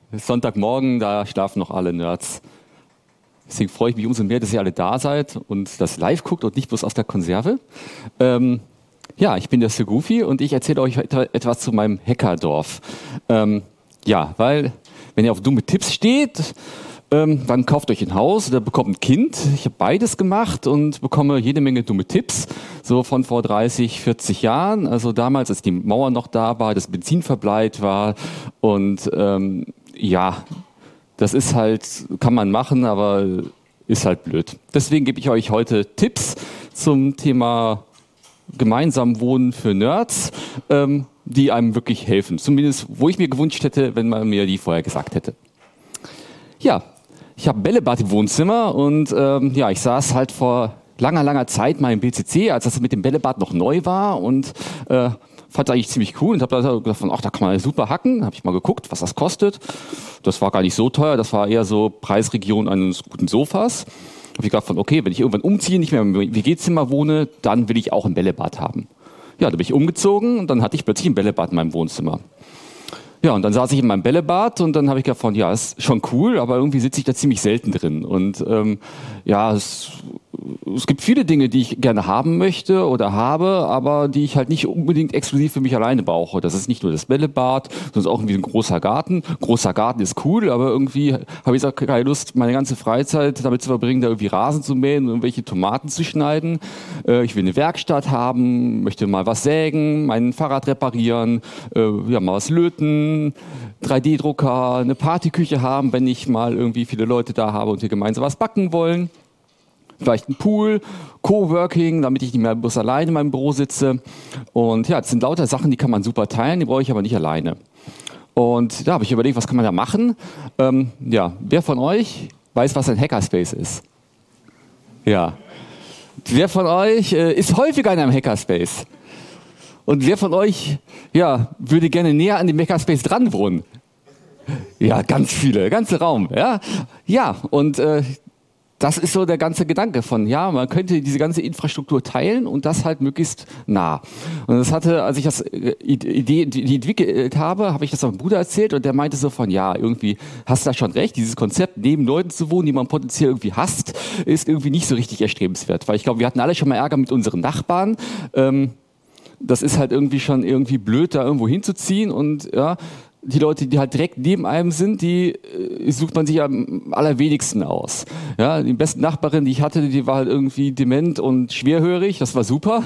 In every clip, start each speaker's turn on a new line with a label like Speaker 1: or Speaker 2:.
Speaker 1: Es ist Sonntagmorgen, da schlafen noch alle Nerds. Deswegen freue ich mich umso mehr, dass ihr alle da seid und das live guckt und nicht bloß aus der Konserve. Ja, ich bin der Sir Goofy und ich erzähle euch heute etwas zu meinem Hackerdorf. Ja, weil wenn ihr auf dumme Tipps steht, dann kauft euch ein Haus oder bekommt ein Kind. Ich habe beides gemacht und bekomme jede Menge dumme Tipps, so von vor 30, 40 Jahren. Also damals, als die Mauer noch da war, das Benzin verbleit war und ja, das ist halt, kann man machen, aber ist halt blöd. Deswegen gebe ich euch heute Tipps zum Thema gemeinsam wohnen für Nerds, die einem wirklich helfen. Zumindest, wo ich mir gewünscht hätte, wenn man mir die vorher gesagt hätte. Ja, ich habe Bällebad im Wohnzimmer und ja, ich saß halt vor langer Zeit mal im BCC, als das mit dem Bällebad noch neu war und fand das eigentlich ziemlich cool und habe da gedacht, ach, da kann man super hacken. Habe ich mal geguckt, was das kostet. Das war gar nicht so teuer, das war eher so Preisregion eines guten Sofas. Habe ich gedacht, okay, wenn ich irgendwann umziehe, nicht mehr im WG-Zimmer wohne, dann will ich auch ein Bällebad haben. Ja, da bin ich umgezogen und dann hatte ich plötzlich ein Bällebad in meinem Wohnzimmer. Ja, und dann saß ich in meinem Bällebad und dann habe ich gedacht, ja, ist schon cool, aber irgendwie sitze ich da ziemlich selten drin. Und ja, es gibt viele Dinge, die ich gerne haben möchte oder habe, aber die ich halt nicht unbedingt exklusiv für mich alleine brauche. Das ist nicht nur das Bällebad, sondern auch irgendwie ein großer Garten. Großer Garten ist cool, aber irgendwie habe ich auch keine Lust, meine ganze Freizeit damit zu verbringen, da irgendwie Rasen zu mähen und irgendwelche Tomaten zu schneiden. Ich will eine Werkstatt haben, möchte mal was sägen, mein Fahrrad reparieren, ja, mal was löten, 3D-Drucker, eine Partyküche haben, wenn ich mal irgendwie viele Leute da habe und wir gemeinsam was backen wollen. Vielleicht ein Pool, Coworking, damit ich nicht mehr bloß alleine in meinem Büro sitze. Und ja, das sind lauter Sachen, die kann man super teilen, die brauche ich aber nicht alleine. Und da habe ich überlegt, was kann man da machen? Ja, wer von euch weiß, was ein Hackerspace ist? Ja. Wer von euch ist häufiger in einem Hackerspace? Und wer von euch, ja, würde gerne näher an dem Hackerspace dran wohnen? Ja, ganz viele, ganze Raum, ja. Ja, und das ist so der ganze Gedanke von, ja, man könnte diese ganze Infrastruktur teilen und das halt möglichst nah. Und das hatte, als ich das die entwickelt habe ich das meinem Bruder erzählt und der meinte so von, ja, irgendwie hast du da schon recht, dieses Konzept, neben Leuten zu wohnen, die man potenziell irgendwie hasst, ist irgendwie nicht so richtig erstrebenswert. Weil ich glaube, wir hatten alle schon mal Ärger mit unseren Nachbarn. Das ist halt irgendwie schon irgendwie blöd, da irgendwo hinzuziehen und ja, die Leute, die halt direkt neben einem sind, die sucht man sich am allerwenigsten aus. Ja, die beste Nachbarin, die ich hatte, die war halt irgendwie dement und schwerhörig, das war super.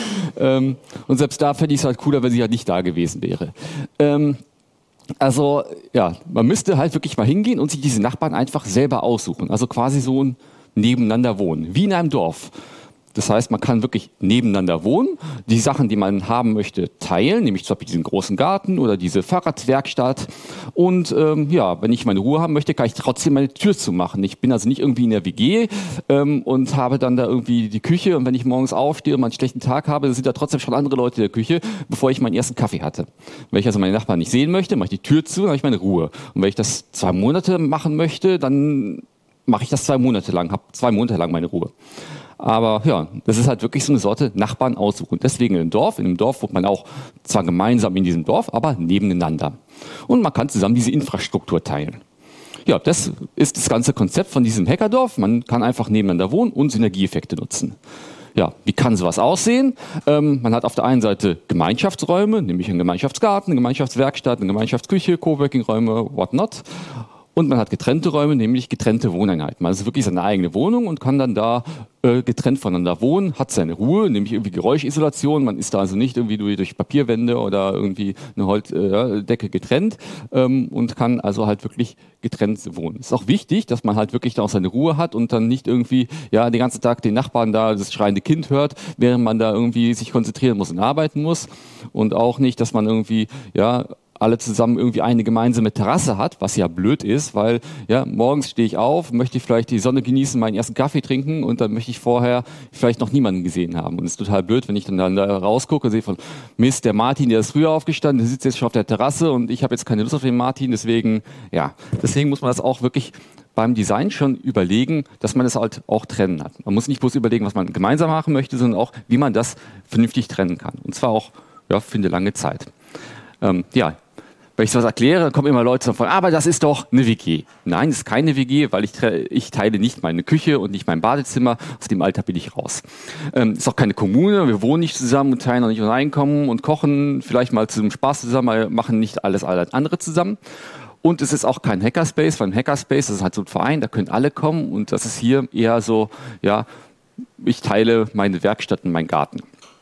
Speaker 1: Und selbst da fände ich es halt cooler, wenn sie halt nicht da gewesen wäre. Also ja, man müsste halt wirklich mal hingehen und sich diese Nachbarn einfach selber aussuchen. Also quasi so ein Nebeneinander wohnen, wie in einem Dorf. Das heißt, man kann wirklich nebeneinander wohnen, die Sachen, die man haben möchte, teilen, nämlich zum Beispiel diesen großen Garten oder diese Fahrradwerkstatt. Und ja, wenn ich meine Ruhe haben möchte, kann ich trotzdem meine Tür zumachen. Ich bin also nicht irgendwie in der WG und habe dann da irgendwie die Küche. Und wenn ich morgens aufstehe und mal einen schlechten Tag habe, dann sind da trotzdem schon andere Leute in der Küche, bevor ich meinen ersten Kaffee hatte. Wenn ich also meine Nachbarn nicht sehen möchte, mache ich die Tür zu, dann habe ich meine Ruhe. Und wenn ich das 2 Monate machen möchte, dann mache ich das 2 Monate lang, habe 2 Monate lang meine Ruhe. Aber ja, das ist halt wirklich so eine Sorte Nachbarn aussuchen. Deswegen in einem Dorf wohnt man auch zwar gemeinsam in diesem Dorf, aber nebeneinander. Und man kann zusammen diese Infrastruktur teilen. Ja, das ist das ganze Konzept von diesem Hackerdorf. Man kann einfach nebeneinander wohnen und Synergieeffekte nutzen. Ja, wie kann sowas aussehen? Man hat auf der einen Seite Gemeinschaftsräume, nämlich einen Gemeinschaftsgarten, eine Gemeinschaftswerkstatt, eine Gemeinschaftsküche, Coworking-Räume, whatnot. Und man hat getrennte Räume, nämlich getrennte Wohneinheiten. Man hat wirklich seine eigene Wohnung und kann dann da getrennt voneinander wohnen, hat seine Ruhe, nämlich irgendwie Geräuschisolation. Man ist da also nicht irgendwie durch Papierwände oder irgendwie eine Holzdecke getrennt und kann also halt wirklich getrennt wohnen. Es ist auch wichtig, dass man halt wirklich da auch seine Ruhe hat und dann nicht irgendwie ja den ganzen Tag den Nachbarn da das schreiende Kind hört, während man da irgendwie sich konzentrieren muss und arbeiten muss. Und auch nicht, dass man irgendwie ja alle zusammen irgendwie eine gemeinsame Terrasse hat, was ja blöd ist, weil ja morgens stehe ich auf, möchte ich vielleicht die Sonne genießen, meinen ersten Kaffee trinken und dann möchte ich vorher vielleicht noch niemanden gesehen haben. Und es ist total blöd, wenn ich dann da rausgucke und sehe von Mist, der Martin, der ist früher aufgestanden, der sitzt jetzt schon auf der Terrasse und ich habe jetzt keine Lust auf den Martin, deswegen muss man das auch wirklich beim Design schon überlegen, dass man das halt auch trennen hat. Man muss nicht bloß überlegen, was man gemeinsam machen möchte, sondern auch, wie man das vernünftig trennen kann. Und zwar auch, ja, für eine lange Zeit. wenn ich sowas erkläre, dann kommen immer Leute davon, aber das ist doch eine WG. Nein, es ist keine WG, weil ich teile nicht meine Küche und nicht mein Badezimmer. Aus dem Alter bin ich raus. Ist auch keine Kommune, wir wohnen nicht zusammen und teilen auch nicht unser Einkommen und kochen vielleicht mal zum Spaß zusammen, aber machen nicht alles andere zusammen. Und es ist auch kein Hackerspace, weil ein Hackerspace, das ist halt so ein Verein, da können alle kommen und das ist hier eher so, ja, ich teile meine Werkstatt und meinen Garten.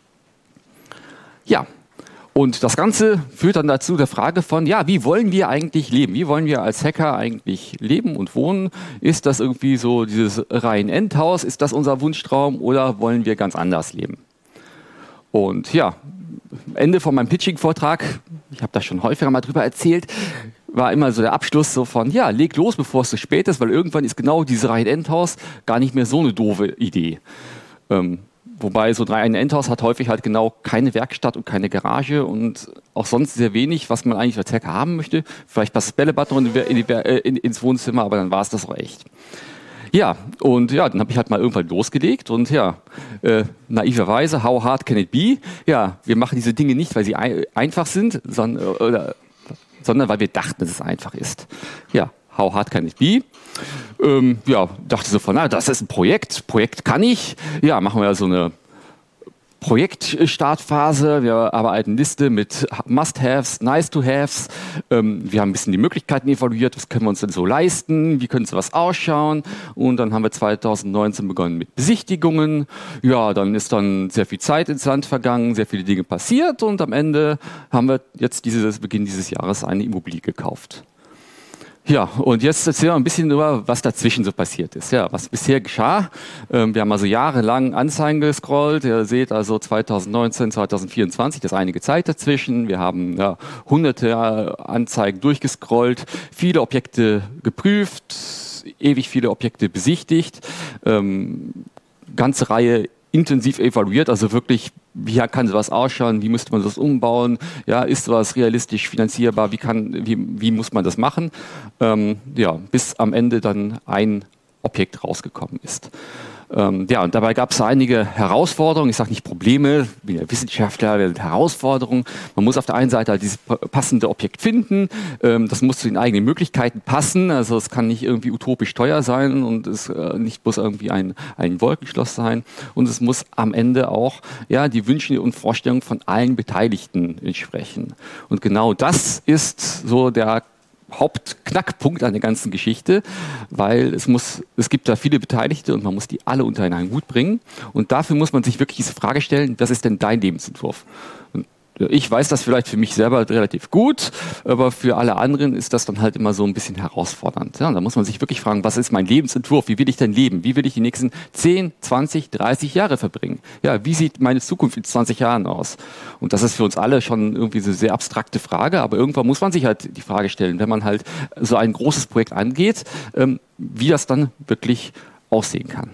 Speaker 1: Ja. Und das Ganze führt dann dazu der Frage von, ja, wie wollen wir eigentlich leben? Wie wollen wir als Hacker eigentlich leben und wohnen? Ist das irgendwie so dieses Reihen-Endhaus? Ist das unser Wunschtraum oder wollen wir ganz anders leben? Und ja, Ende von meinem Pitching-Vortrag, ich habe da schon häufiger mal drüber erzählt, war immer so der Abschluss so von, ja, leg los, bevor es zu spät ist, weil irgendwann ist genau dieses Reihen-Endhaus gar nicht mehr so eine doofe Idee. Wobei so ein Endhaus hat häufig halt genau keine Werkstatt und keine Garage und auch sonst sehr wenig, was man eigentlich als Hacker haben möchte. Vielleicht passt das Bällebad noch ins Wohnzimmer, aber dann war es das auch echt. Ja, und ja, dann habe ich halt mal irgendwann losgelegt und ja, naiverweise, how hard can it be? Ja, wir machen diese Dinge nicht, weil sie einfach sind, sondern weil wir dachten, dass es einfach ist. Ja, how hard can it be? Ja, dachte so von, das ist ein Projekt kann ich. Ja, machen wir so eine Projektstartphase. Wir arbeiten eine Liste mit Must-Haves, Nice-to-Haves. Wir haben ein bisschen die Möglichkeiten evaluiert, was können wir uns denn so leisten, wie könnte sowas ausschauen. Und dann haben wir 2019 begonnen mit Besichtigungen. Ja, dann ist dann sehr viel Zeit ins Land vergangen, sehr viele Dinge passiert und am Ende haben wir jetzt Beginn dieses Jahres eine Immobilie gekauft. Ja, und jetzt erzählen wir ein bisschen über, was dazwischen so passiert ist. Ja, was bisher geschah. Wir haben also jahrelang Anzeigen gescrollt. Ihr seht also 2019, 2024, das ist einige Zeit dazwischen. Wir haben hunderte Anzeigen durchgescrollt, viele Objekte geprüft, ewig viele Objekte besichtigt, ganze Reihe intensiv evaluiert, also wirklich, wie kann sowas ausschauen, wie müsste man das umbauen, ja, ist sowas realistisch finanzierbar, wie muss man das machen, bis am Ende dann ein Objekt rausgekommen ist. Und dabei gab es einige Herausforderungen, ich sage nicht Probleme, ich bin ja Wissenschaftler, Herausforderungen. Man muss auf der einen Seite halt dieses passende Objekt finden, das muss zu den eigenen Möglichkeiten passen, also es kann nicht irgendwie utopisch teuer sein und es nicht bloß irgendwie ein Wolkenschloss sein und es muss am Ende auch die Wünsche und Vorstellungen von allen Beteiligten entsprechen. Und genau das ist so der Hauptknackpunkt an der ganzen Geschichte, weil es gibt da viele Beteiligte und man muss die alle unter einen Hut bringen und dafür muss man sich wirklich diese Frage stellen, was ist denn dein Lebensentwurf? Und ich weiß das vielleicht für mich selber relativ gut, aber für alle anderen ist das dann halt immer so ein bisschen herausfordernd. Ja, da muss man sich wirklich fragen, was ist mein Lebensentwurf? Wie will ich denn leben? Wie will ich die nächsten 10, 20, 30 Jahre verbringen? Ja, wie sieht meine Zukunft in 20 Jahren aus? Und das ist für uns alle schon irgendwie so eine sehr abstrakte Frage, aber irgendwann muss man sich halt die Frage stellen, wenn man halt so ein großes Projekt angeht, wie das dann wirklich aussehen kann.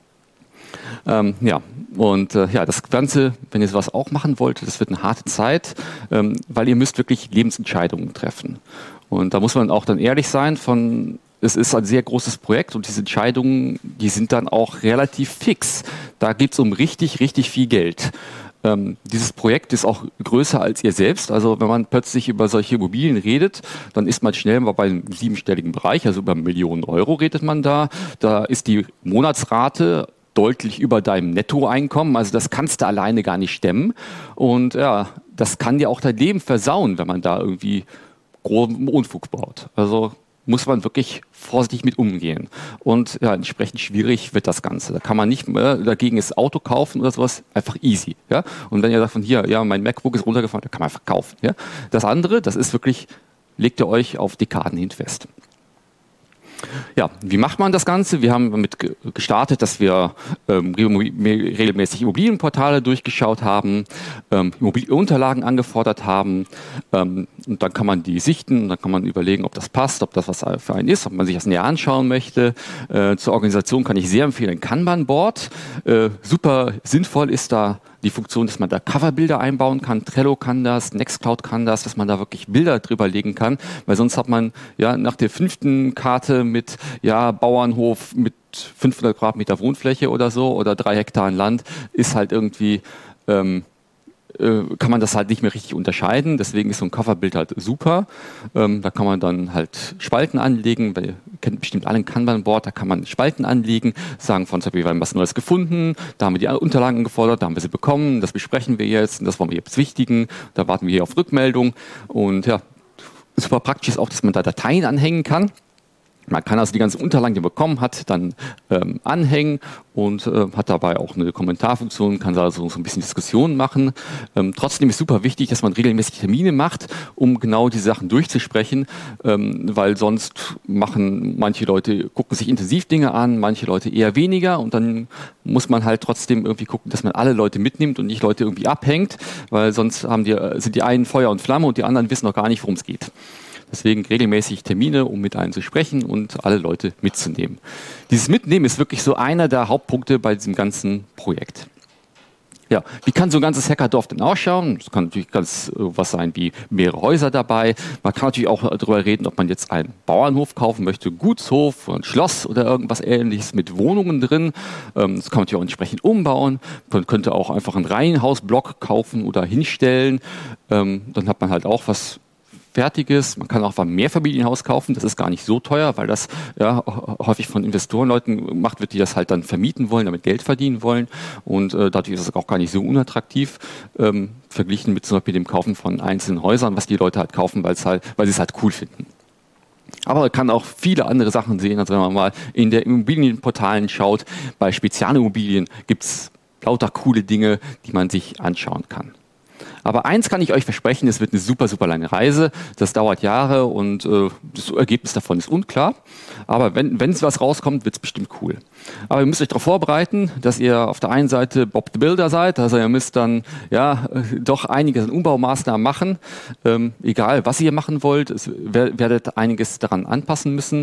Speaker 1: Das Ganze, wenn ihr sowas auch machen wollt, das wird eine harte Zeit, weil ihr müsst wirklich Lebensentscheidungen treffen. Und da muss man auch dann ehrlich sein es ist ein sehr großes Projekt und diese Entscheidungen, die sind dann auch relativ fix. Da geht es um richtig, richtig viel Geld. Dieses Projekt ist auch größer als ihr selbst. Also wenn man plötzlich über solche Immobilien redet, dann ist man schnell mal bei einem 7-stelligen Bereich, also über Millionen Euro redet man da. Da ist die Monatsrate deutlich über deinem Nettoeinkommen, also das kannst du alleine gar nicht stemmen und das kann dir auch dein Leben versauen, wenn man da irgendwie groben Unfug baut. Also muss man wirklich vorsichtig mit umgehen und entsprechend schwierig wird das Ganze. Da kann man nicht dagegen das Auto kaufen oder sowas, einfach easy. Ja? Und wenn ihr sagt von hier, mein MacBook ist runtergefallen, dann kann man einfach kaufen. Ja? Das andere, das ist wirklich, legt ihr euch auf Dekaden hin fest. Ja, wie macht man das Ganze? Wir haben damit gestartet, dass wir regelmäßig Immobilienportale durchgeschaut haben, Immobilienunterlagen angefordert haben und dann kann man die sichten und dann kann man überlegen, ob das passt, ob das was für einen ist, ob man sich das näher anschauen möchte. Zur Organisation kann ich sehr empfehlen ein Kanban-Board. Super sinnvoll ist da die Funktion, dass man da Coverbilder einbauen kann. Trello kann das, Nextcloud kann das, dass man da wirklich Bilder drüber legen kann, weil sonst hat man nach der 5. Karte mit Bauernhof mit 500 Quadratmeter Wohnfläche oder so oder 3 Hektar Land ist halt irgendwie kann man das halt nicht mehr richtig unterscheiden. Deswegen ist so ein Coverbild halt super. Da kann man dann halt Spalten anlegen. Ihr kennt bestimmt alle ein Kanban-Board, da kann man Spalten anlegen, sagen von, wir haben was Neues gefunden, da haben wir die Unterlagen gefordert, da haben wir sie bekommen, das besprechen wir jetzt und das wollen wir jetzt wichtigen. Da warten wir hier auf Rückmeldung. Und ja, super praktisch ist auch, dass man da Dateien anhängen kann. Man kann also die ganzen Unterlagen, die man bekommen hat, dann anhängen und hat dabei auch eine Kommentarfunktion, kann also so ein bisschen Diskussionen machen. Trotzdem ist super wichtig, dass man regelmäßig Termine macht, um genau diese Sachen durchzusprechen, weil sonst machen manche Leute, gucken sich intensiv Dinge an, manche Leute eher weniger und dann muss man halt trotzdem irgendwie gucken, dass man alle Leute mitnimmt und nicht Leute irgendwie abhängt, weil sonst sind die einen Feuer und Flamme und die anderen wissen noch gar nicht, worum es geht. Deswegen regelmäßig Termine, um mit einem zu sprechen und alle Leute mitzunehmen. Dieses Mitnehmen ist wirklich so einer der Hauptpunkte bei diesem ganzen Projekt. Ja, wie kann so ein ganzes Hackerdorf denn ausschauen? Es kann natürlich ganz was sein wie mehrere Häuser dabei. Man kann natürlich auch darüber reden, ob man jetzt einen Bauernhof kaufen möchte, Gutshof, ein Schloss oder irgendwas Ähnliches mit Wohnungen drin. Das kann man natürlich auch entsprechend umbauen. Man könnte auch einfach einen Reihenhausblock kaufen oder hinstellen. Dann hat man halt auch was Fertiges. Man kann auch ein Mehrfamilienhaus kaufen. Das ist gar nicht so teuer, weil das ja häufig von Investorenleuten gemacht wird, die das halt dann vermieten wollen, damit Geld verdienen wollen. Und dadurch ist es auch gar nicht so unattraktiv, verglichen mit zum Beispiel dem Kaufen von einzelnen Häusern, was die Leute halt kaufen, weil sie es halt cool finden. Aber man kann auch viele andere Sachen sehen. Also wenn man mal in der Immobilienportalen schaut, bei Spezialimmobilien gibt es lauter coole Dinge, die man sich anschauen kann. Aber eins kann ich euch versprechen, es wird eine super, super lange Reise. Das dauert Jahre und das Ergebnis davon ist unklar. Aber wenn es was rauskommt, wird es bestimmt cool. Aber ihr müsst euch darauf vorbereiten, dass ihr auf der einen Seite Bob the Builder seid. Also ihr müsst dann doch einiges an Umbaumaßnahmen machen. Egal, was ihr machen wollt, werdet einiges daran anpassen müssen.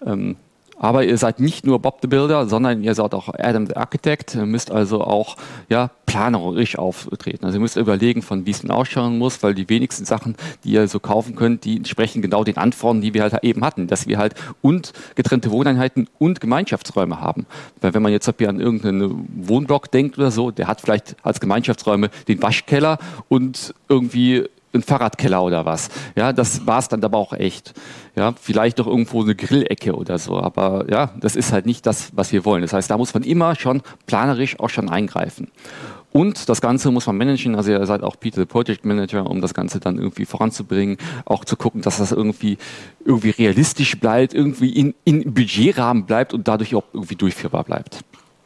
Speaker 1: Aber ihr seid nicht nur Bob the Builder, sondern ihr seid auch Adam the Architect. Ihr müsst also auch planerisch auftreten. Also ihr müsst überlegen, von wie es denn ausschauen muss, weil die wenigsten Sachen, die ihr so kaufen könnt, die entsprechen genau den Anforderungen, die wir halt eben hatten. Dass wir halt und getrennte Wohneinheiten und Gemeinschaftsräume haben. Weil wenn man jetzt an irgendeinen Wohnblock denkt oder so, der hat vielleicht als Gemeinschaftsräume den Waschkeller und irgendwie ein Fahrradkeller oder was. Ja, das war es dann aber auch echt. Ja, vielleicht doch irgendwo eine Grillecke oder so. Aber ja, das ist halt nicht das, was wir wollen. Das heißt, da muss man immer schon planerisch auch schon eingreifen. Und das Ganze muss man managen, also ihr seid auch Peter the Project Manager, um das Ganze dann irgendwie voranzubringen, auch zu gucken, dass das irgendwie realistisch bleibt, irgendwie in Budgetrahmen bleibt und dadurch auch irgendwie durchführbar bleibt.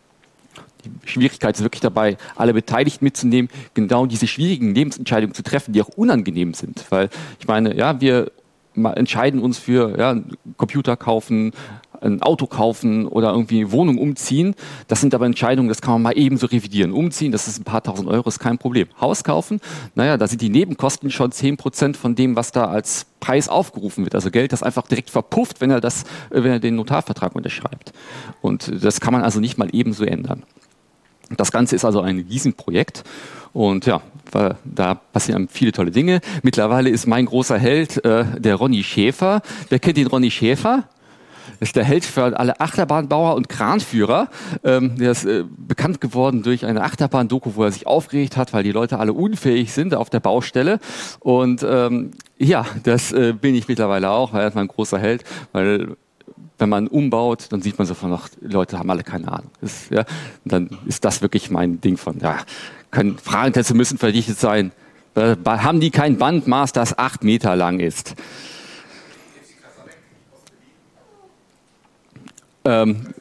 Speaker 1: Die Schwierigkeit ist wirklich dabei, alle Beteiligten mitzunehmen, genau diese schwierigen Lebensentscheidungen zu treffen, die auch unangenehm sind. Weil ich meine, ja, wir entscheiden uns für einen Computer kaufen, ein Auto kaufen oder irgendwie eine Wohnung umziehen. Das sind aber Entscheidungen, das kann man mal eben so revidieren. Umziehen, das ist ein paar tausend Euro, ist kein Problem. Haus kaufen, da sind die Nebenkosten schon 10% von dem, was da als Preis aufgerufen wird. Also Geld, das einfach direkt verpufft, wenn er den Notarvertrag unterschreibt. Und das kann man also nicht mal eben so ändern. Das Ganze ist also ein Riesenprojekt und ja, da passieren viele tolle Dinge. Mittlerweile ist mein großer Held der Ronny Schäfer. Wer kennt den Ronny Schäfer? Das ist der Held für alle Achterbahnbauer und Kranführer. Der ist bekannt geworden durch eine Achterbahn-Doku, wo er sich aufgeregt hat, weil die Leute alle unfähig sind auf der Baustelle. Und das bin ich mittlerweile auch. Er ist mein großer Held, weil wenn man umbaut, dann sieht man sofort noch, die Leute haben alle keine Ahnung. Dann ist das wirklich mein Ding von, Fragenteste müssen verdichtet sein. Haben die kein Bandmaß, das 8 Meter lang ist? Können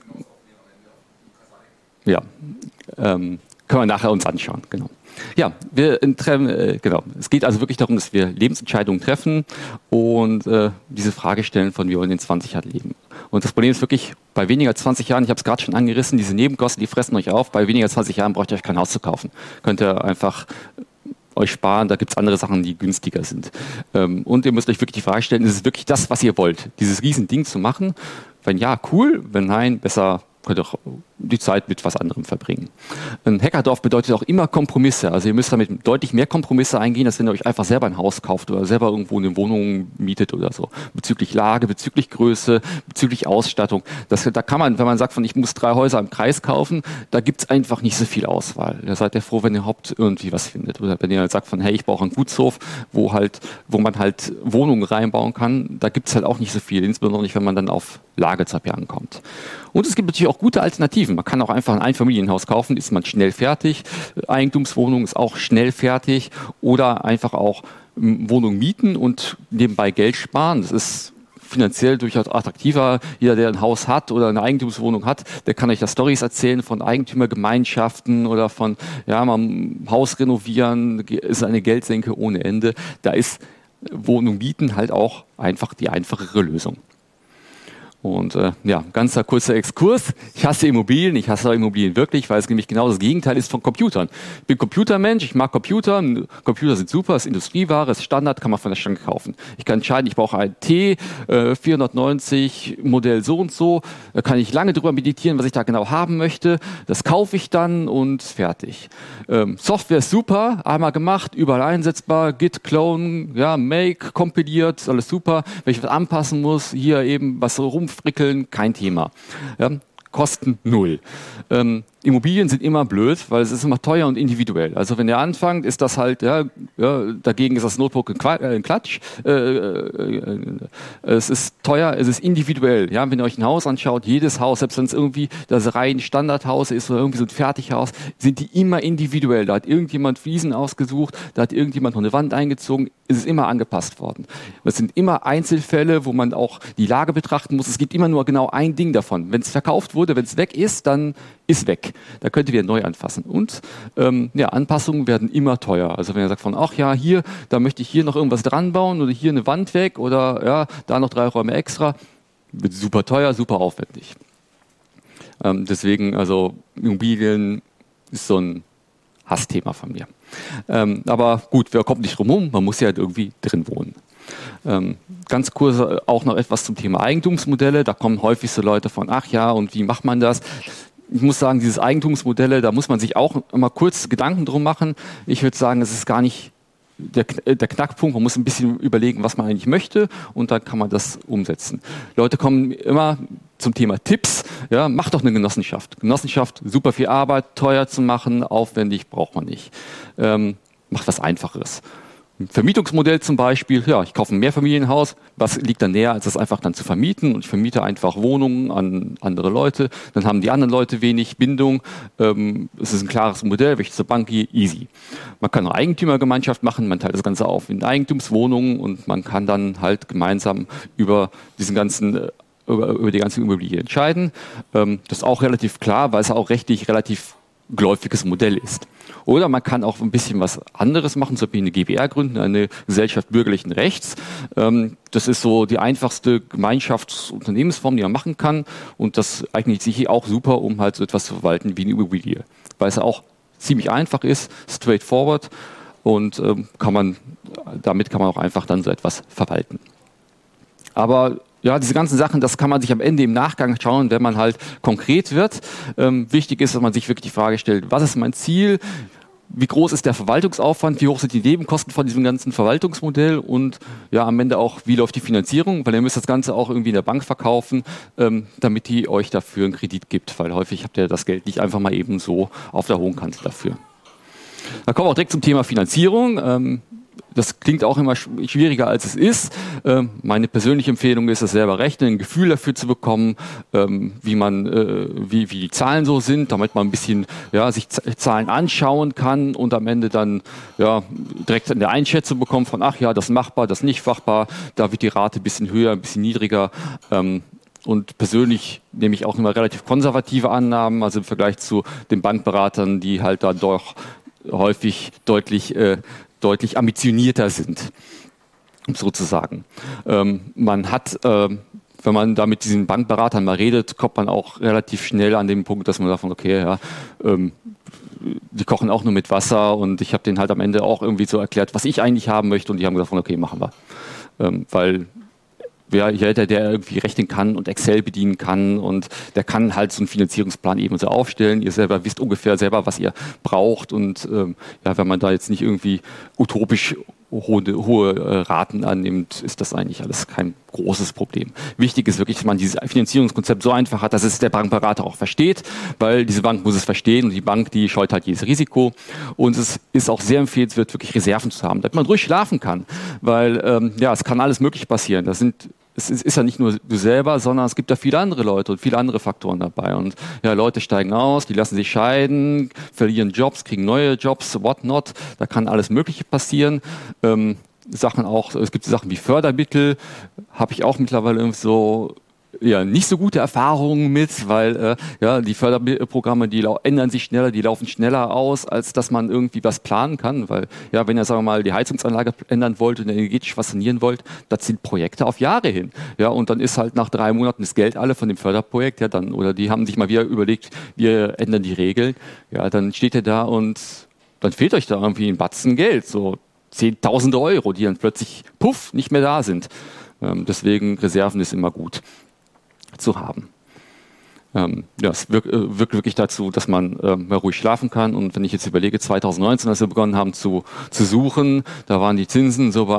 Speaker 1: wir nachher uns anschauen, genau. Ja, es geht also wirklich darum, dass wir Lebensentscheidungen treffen und diese Frage stellen, von wie wollen wir in 20 Jahren leben. Und das Problem ist wirklich, bei weniger als 20 Jahren, ich habe es gerade schon angerissen, diese Nebenkosten, die fressen euch auf, bei weniger als 20 Jahren braucht ihr euch kein Haus zu kaufen. Könnt ihr einfach euch sparen, da gibt es andere Sachen, die günstiger sind. Und ihr müsst euch wirklich die Frage stellen, ist es wirklich das, was ihr wollt, dieses Riesending zu machen? Wenn ja, cool, wenn nein, besser könnt auch die Zeit mit was anderem verbringen. Ein Hackerdorf bedeutet auch immer Kompromisse. Also ihr müsst damit deutlich mehr Kompromisse eingehen, als wenn ihr euch einfach selber ein Haus kauft oder selber irgendwo eine Wohnung mietet oder so. Bezüglich Lage, bezüglich Größe, bezüglich Ausstattung. Da kann man, wenn man sagt, ich muss 3 Häuser im Kreis kaufen, da gibt es einfach nicht so viel Auswahl. Da seid ihr froh, wenn ihr überhaupt irgendwie was findet. Oder wenn ihr sagt hey, ich brauche einen Gutshof, wo man halt Wohnungen reinbauen kann, da gibt es halt auch nicht so viel, insbesondere nicht, wenn man dann auf Lagezapier ankommt. Und es gibt natürlich auch gute Alternativen. Man kann auch einfach ein Einfamilienhaus kaufen, ist man schnell fertig. Eigentumswohnung ist auch schnell fertig. Oder einfach auch Wohnung mieten und nebenbei Geld sparen. Das ist finanziell durchaus attraktiver. Jeder, der ein Haus hat oder eine Eigentumswohnung hat, der kann euch da Storys erzählen von Eigentümergemeinschaften oder von, mal ein Haus renovieren, ist eine Geldsenke ohne Ende. Da ist Wohnung mieten halt auch einfach die einfachere Lösung. Und ganz kurzer Exkurs. Ich hasse Immobilien wirklich, weil es nämlich genau das Gegenteil ist von Computern. Ich bin Computermensch, ich mag Computer. Computer sind super, ist Industrieware, ist Standard, kann man von der Stange kaufen. Ich kann entscheiden, ich brauche ein T490 Modell so und so. Da kann ich lange drüber meditieren, was ich da genau haben möchte. Das kaufe ich dann und fertig. Software ist super, einmal gemacht, überall einsetzbar, Git, Clone, Make, kompiliert, alles super. Wenn ich was anpassen muss, hier eben was so rumfrickeln, kein Thema. Kosten 0. Immobilien sind immer blöd, weil es ist immer teuer und individuell. Also wenn ihr anfangt, ist das halt, dagegen ist das Notebook ein Klatsch. Es ist teuer, es ist individuell. Ja, wenn ihr euch ein Haus anschaut, jedes Haus, selbst wenn es irgendwie das rein Standardhaus ist oder irgendwie so ein Fertighaus, sind die immer individuell. Da hat irgendjemand Fliesen ausgesucht, da hat irgendjemand noch eine Wand eingezogen, es ist immer angepasst worden. Es sind immer Einzelfälle, wo man auch die Lage betrachten muss. Es gibt immer nur genau ein Ding davon. Wenn es verkauft wurde, wenn es weg ist, dann ist weg. Da könnt ihr wieder neu anfassen. Und Anpassungen werden immer teuer. Also wenn ihr sagt da möchte ich hier noch irgendwas dran bauen oder hier eine Wand weg oder da noch 3 Räume extra, wird super teuer, super aufwendig. Deswegen, also Immobilien ist so ein Hassthema von mir. Aber gut, wer kommt nicht drum rum? Man muss ja halt irgendwie drin wohnen. Ganz kurz auch noch etwas zum Thema Eigentumsmodelle. Da kommen häufig so Leute von, und wie macht man das? Ich muss sagen, dieses Eigentumsmodelle, da muss man sich auch immer kurz Gedanken drum machen. Ich würde sagen, es ist gar nicht der Knackpunkt. Man muss ein bisschen überlegen, was man eigentlich möchte und dann kann man das umsetzen. Leute kommen immer zum Thema Tipps. Macht doch eine Genossenschaft. Genossenschaft, super viel Arbeit, teuer zu machen, aufwendig, braucht man nicht. Macht was Einfacheres. Ein Vermietungsmodell zum Beispiel, ich kaufe ein Mehrfamilienhaus, was liegt dann näher, als das einfach dann zu vermieten und ich vermiete einfach Wohnungen an andere Leute, dann haben die anderen Leute wenig Bindung, es ist ein klares Modell, wenn ich zur Bank gehe, easy. Man kann eine Eigentümergemeinschaft machen, man teilt das Ganze auf in Eigentumswohnungen und man kann dann halt gemeinsam über die ganze Immobilie entscheiden. Das ist auch relativ klar, weil es auch rechtlich relativ geläufiges Modell ist. Oder man kann auch ein bisschen was anderes machen, zum Beispiel eine GbR gründen, eine Gesellschaft bürgerlichen Rechts. Das ist so die einfachste Gemeinschaftsunternehmensform, die man machen kann. Und das eignet sich hier auch super, um halt so etwas zu verwalten wie eine Immobilie. Weil es auch ziemlich einfach ist, straightforward und damit kann man auch einfach dann so etwas verwalten. Aber diese ganzen Sachen, das kann man sich am Ende im Nachgang schauen, wenn man halt konkret wird. Wichtig ist, dass man sich wirklich die Frage stellt, was ist mein Ziel? Wie groß ist der Verwaltungsaufwand? Wie hoch sind die Nebenkosten von diesem ganzen Verwaltungsmodell? Und am Ende auch, wie läuft die Finanzierung? Weil ihr müsst das Ganze auch irgendwie in der Bank verkaufen, damit die euch dafür einen Kredit gibt. Weil häufig habt ihr das Geld nicht einfach mal eben so auf der hohen Kante dafür. Da kommen wir auch direkt zum Thema Finanzierung. Das klingt auch immer schwieriger, als es ist. Meine persönliche Empfehlung ist, das selber rechnen, ein Gefühl dafür zu bekommen, wie die Zahlen so sind, damit man ein bisschen sich Zahlen anschauen kann und am Ende dann direkt eine Einschätzung bekommt von, das ist machbar, das ist nicht machbar, da wird die Rate ein bisschen höher, ein bisschen niedriger. Und persönlich nehme ich auch immer relativ konservative Annahmen, also im Vergleich zu den Bankberatern, die halt da doch häufig deutlich ambitionierter sind, sozusagen. Man hat, wenn man da mit diesen Bankberatern mal redet, kommt man auch relativ schnell an den Punkt, dass man sagt, die kochen auch nur mit Wasser und ich habe denen halt am Ende auch irgendwie so erklärt, was ich eigentlich haben möchte und die haben gesagt, okay, machen wir. Weil jeder, der irgendwie rechnen kann und Excel bedienen kann und der kann halt so einen Finanzierungsplan eben so aufstellen. Ihr selber wisst ungefähr selber, was ihr braucht und ja, wenn man da jetzt nicht irgendwie utopisch hohe Raten annimmt, ist das eigentlich alles kein großes Problem. Wichtig ist wirklich, dass man dieses Finanzierungskonzept so einfach hat, dass es der Bankberater auch versteht, weil diese Bank muss es verstehen und die Bank, die scheut halt jedes Risiko. Und es ist auch sehr empfehlenswert, wirklich Reserven zu haben, damit man ruhig schlafen kann, weil ja, es kann alles Mögliche passieren. Es ist ja nicht nur du selber, sondern es gibt ja viele andere Leute und viele andere Faktoren dabei. Und ja, Leute steigen aus, die lassen sich scheiden, verlieren Jobs, kriegen neue Jobs, whatnot. Da kann alles Mögliche passieren. Sachen auch, es gibt Sachen wie Fördermittel, habe ich auch mittlerweile so ja, nicht so gute Erfahrungen mit, weil ja, die Förderprogramme, die ändern sich schneller, die laufen schneller aus, als dass man irgendwie was planen kann, weil ja, wenn ihr, sagen wir mal, die Heizungsanlage ändern wollt und energetisch was sanieren wollt, das sind Projekte auf Jahre hin, ja, und dann ist halt nach 3 Monaten das Geld alle von dem Förderprojekt, ja, dann, oder die haben sich mal wieder überlegt, wir ändern die Regeln, ja, dann steht ihr da und dann fehlt euch da irgendwie ein Batzen Geld, so 10.000 Euro, die dann plötzlich, puff, nicht mehr da sind. Deswegen Reserven ist immer gut zu haben. Ja, es wirkt wirklich dazu, dass man mehr ruhig schlafen kann. Und wenn ich jetzt überlege, 2019, als wir begonnen haben zu suchen, da waren die Zinsen so bei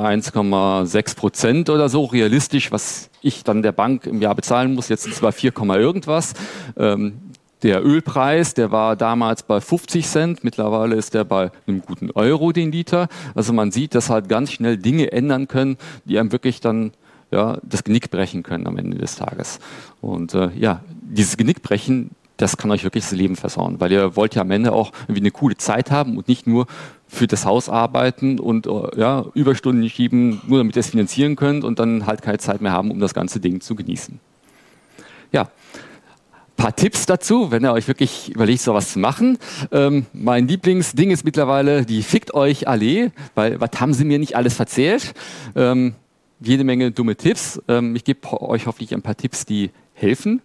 Speaker 1: 1,6% oder so realistisch, was ich dann der Bank im Jahr bezahlen muss. Jetzt sind es bei 4, irgendwas. Der Ölpreis, der war damals bei 50 Cent, mittlerweile ist der bei einem guten Euro den Liter. Also man sieht, dass halt ganz schnell Dinge ändern können, die einem wirklich dann ja, das Genick brechen können am Ende des Tages. Und ja, dieses Genickbrechen, das kann euch wirklich das Leben versauen, weil ihr wollt ja am Ende auch irgendwie eine coole Zeit haben und nicht nur für das Haus arbeiten und ja, Überstunden schieben, nur damit ihr es finanzieren könnt und dann halt keine Zeit mehr haben, um das ganze Ding zu genießen. Ja. Paar Tipps dazu, wenn ihr euch wirklich überlegt, sowas zu machen. Mein Lieblingsding ist mittlerweile die Fickt euch alle, weil was haben sie mir nicht alles erzählt? Jede Menge dumme Tipps. Ich gebe euch hoffentlich ein paar Tipps, die helfen.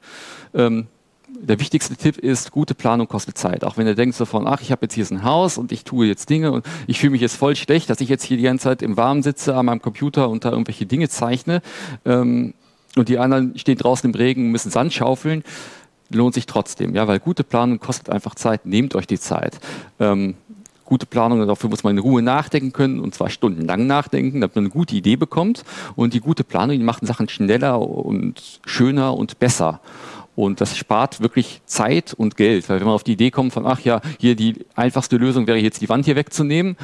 Speaker 1: Der wichtigste Tipp ist, gute Planung kostet Zeit. Auch wenn ihr denkt so von, ach, ich habe jetzt hier so ein Haus und ich tue jetzt Dinge und ich fühle mich jetzt voll schlecht, dass ich jetzt hier die ganze Zeit im Warmen sitze an meinem Computer und da irgendwelche Dinge zeichne und die anderen stehen draußen im Regen und müssen Sand schaufeln. Lohnt sich trotzdem, ja, weil gute Planung kostet einfach Zeit. Nehmt euch die Zeit. Gute Planung, dafür muss man in Ruhe nachdenken können und zwar stundenlang nachdenken, damit man eine gute Idee bekommt. Und die gute Planung, die macht Sachen schneller und schöner und besser. Und das spart wirklich Zeit und Geld, weil wenn man auf die Idee kommt von, ach ja, hier die einfachste Lösung wäre jetzt die Wand hier wegzunehmen,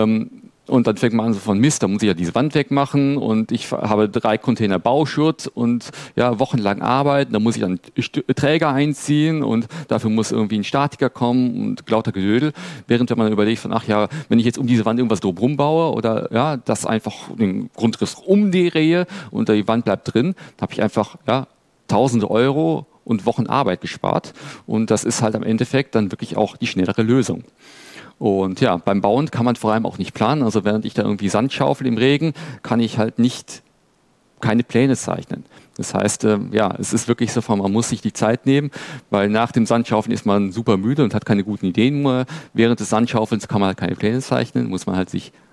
Speaker 1: und dann fängt man an so von Mist, da muss ich ja diese Wand wegmachen und ich habe 3 Container Bauschutt und ja, wochenlang arbeiten, da muss ich dann Träger einziehen und dafür muss irgendwie ein Statiker kommen und lauter Gedödel. Während wenn man überlegt von, ach ja, wenn ich jetzt um diese Wand irgendwas drumherum baue oder ja, das einfach den Grundriss umdrehe und die Wand bleibt drin, habe ich einfach ja, tausende Euro und Wochen Arbeit gespart und das ist halt am Endeffekt dann wirklich auch die schnellere Lösung. Und ja, beim Bauen kann man vor allem auch nicht planen. Also während ich da irgendwie Sand schaufel im Regen, kann ich halt keine Pläne zeichnen. Das heißt, ja, es ist wirklich so, man muss sich die Zeit nehmen, weil nach dem Sandschaufeln ist man super müde und hat keine guten Ideen mehr. Während des Sandschaufelns kann man halt keine Pläne zeichnen, muss man halt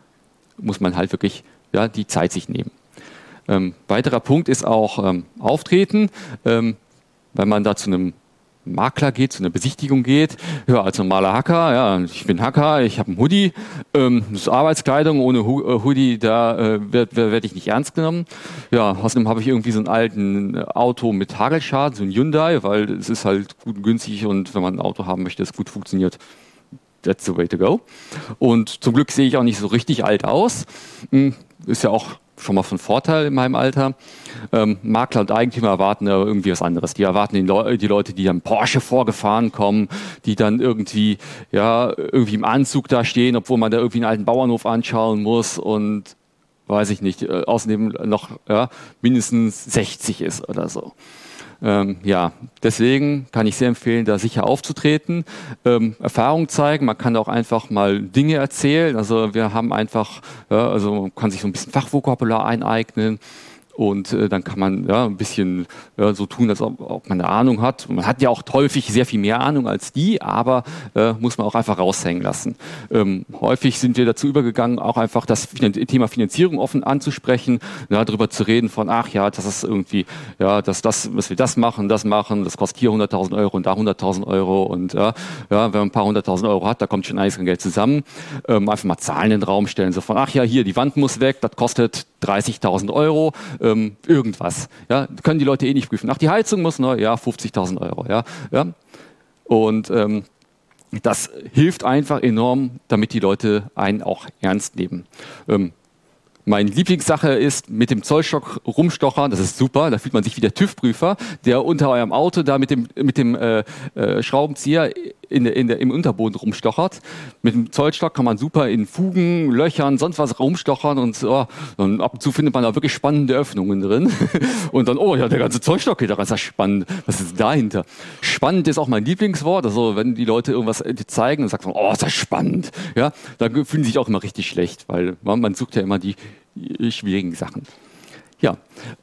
Speaker 1: wirklich ja, die Zeit sich nehmen. Weiterer Punkt ist auch Auftreten, weil man da zu einem Makler geht, zu einer Besichtigung geht, ja, als normaler Hacker, ja, ich bin Hacker, ich habe einen Hoodie, das ist Arbeitskleidung, ohne Hoodie, da werd ich nicht ernst genommen. Ja, außerdem habe ich irgendwie so ein alten Auto mit Hagelschaden, so ein Hyundai, weil es ist halt gut und günstig und wenn man ein Auto haben möchte, das gut funktioniert, that's the way to go. Und zum Glück sehe ich auch nicht so richtig alt aus, ist ja auch schon mal von Vorteil in meinem Alter. Makler und Eigentümer erwarten ja irgendwie was anderes. Die erwarten die Leute, die dann Porsche vorgefahren kommen, die dann irgendwie im Anzug da stehen, obwohl man da irgendwie einen alten Bauernhof anschauen muss und weiß ich nicht, außerdem noch mindestens 60 ist oder so. Ja, deswegen kann ich sehr empfehlen, da sicher aufzutreten, Erfahrung zeigen, man kann auch einfach mal Dinge erzählen, also wir haben einfach, also man kann sich so ein bisschen Fachvokabular eineignen Und dann kann man ein bisschen so tun, als ob man eine Ahnung hat. Man hat ja auch häufig sehr viel mehr Ahnung als die, aber muss man auch einfach raushängen lassen. Häufig sind wir dazu übergegangen, auch einfach das Thema Finanzierung offen anzusprechen, darüber zu reden von, ach ja, das ist irgendwie, dass wir das machen, das kostet hier 100.000 Euro und da 100.000 Euro und wenn man ein paar 100.000 Euro hat, da kommt schon einiges an Geld zusammen. Einfach mal Zahlen in den Raum stellen, so von, ach ja, hier, die Wand muss weg, das kostet 30.000 Euro, irgendwas. Ja, können die Leute nicht prüfen. Ach, die Heizung muss neu, 50.000 Euro. Ja. Und das hilft einfach enorm, damit die Leute einen auch ernst nehmen. Meine Lieblingssache ist mit dem Zollstock rumstochern, das ist super, da fühlt man sich wie der TÜV-Prüfer, der unter eurem Auto da mit dem Schraubenzieher im Unterboden rumstochert. Mit dem Zollstock kann man super in Fugen, Löchern, sonst was rumstochern und ab und zu findet man da wirklich spannende Öffnungen drin. Und dann, der ganze Zollstock geht da ganz spannend. Was ist dahinter? Spannend ist auch mein Lieblingswort. Also wenn die Leute irgendwas zeigen und sagen, ist das spannend, ja, dann fühlen sie sich auch immer richtig schlecht, weil man sucht ja immer die schwierigen Sachen. Ja,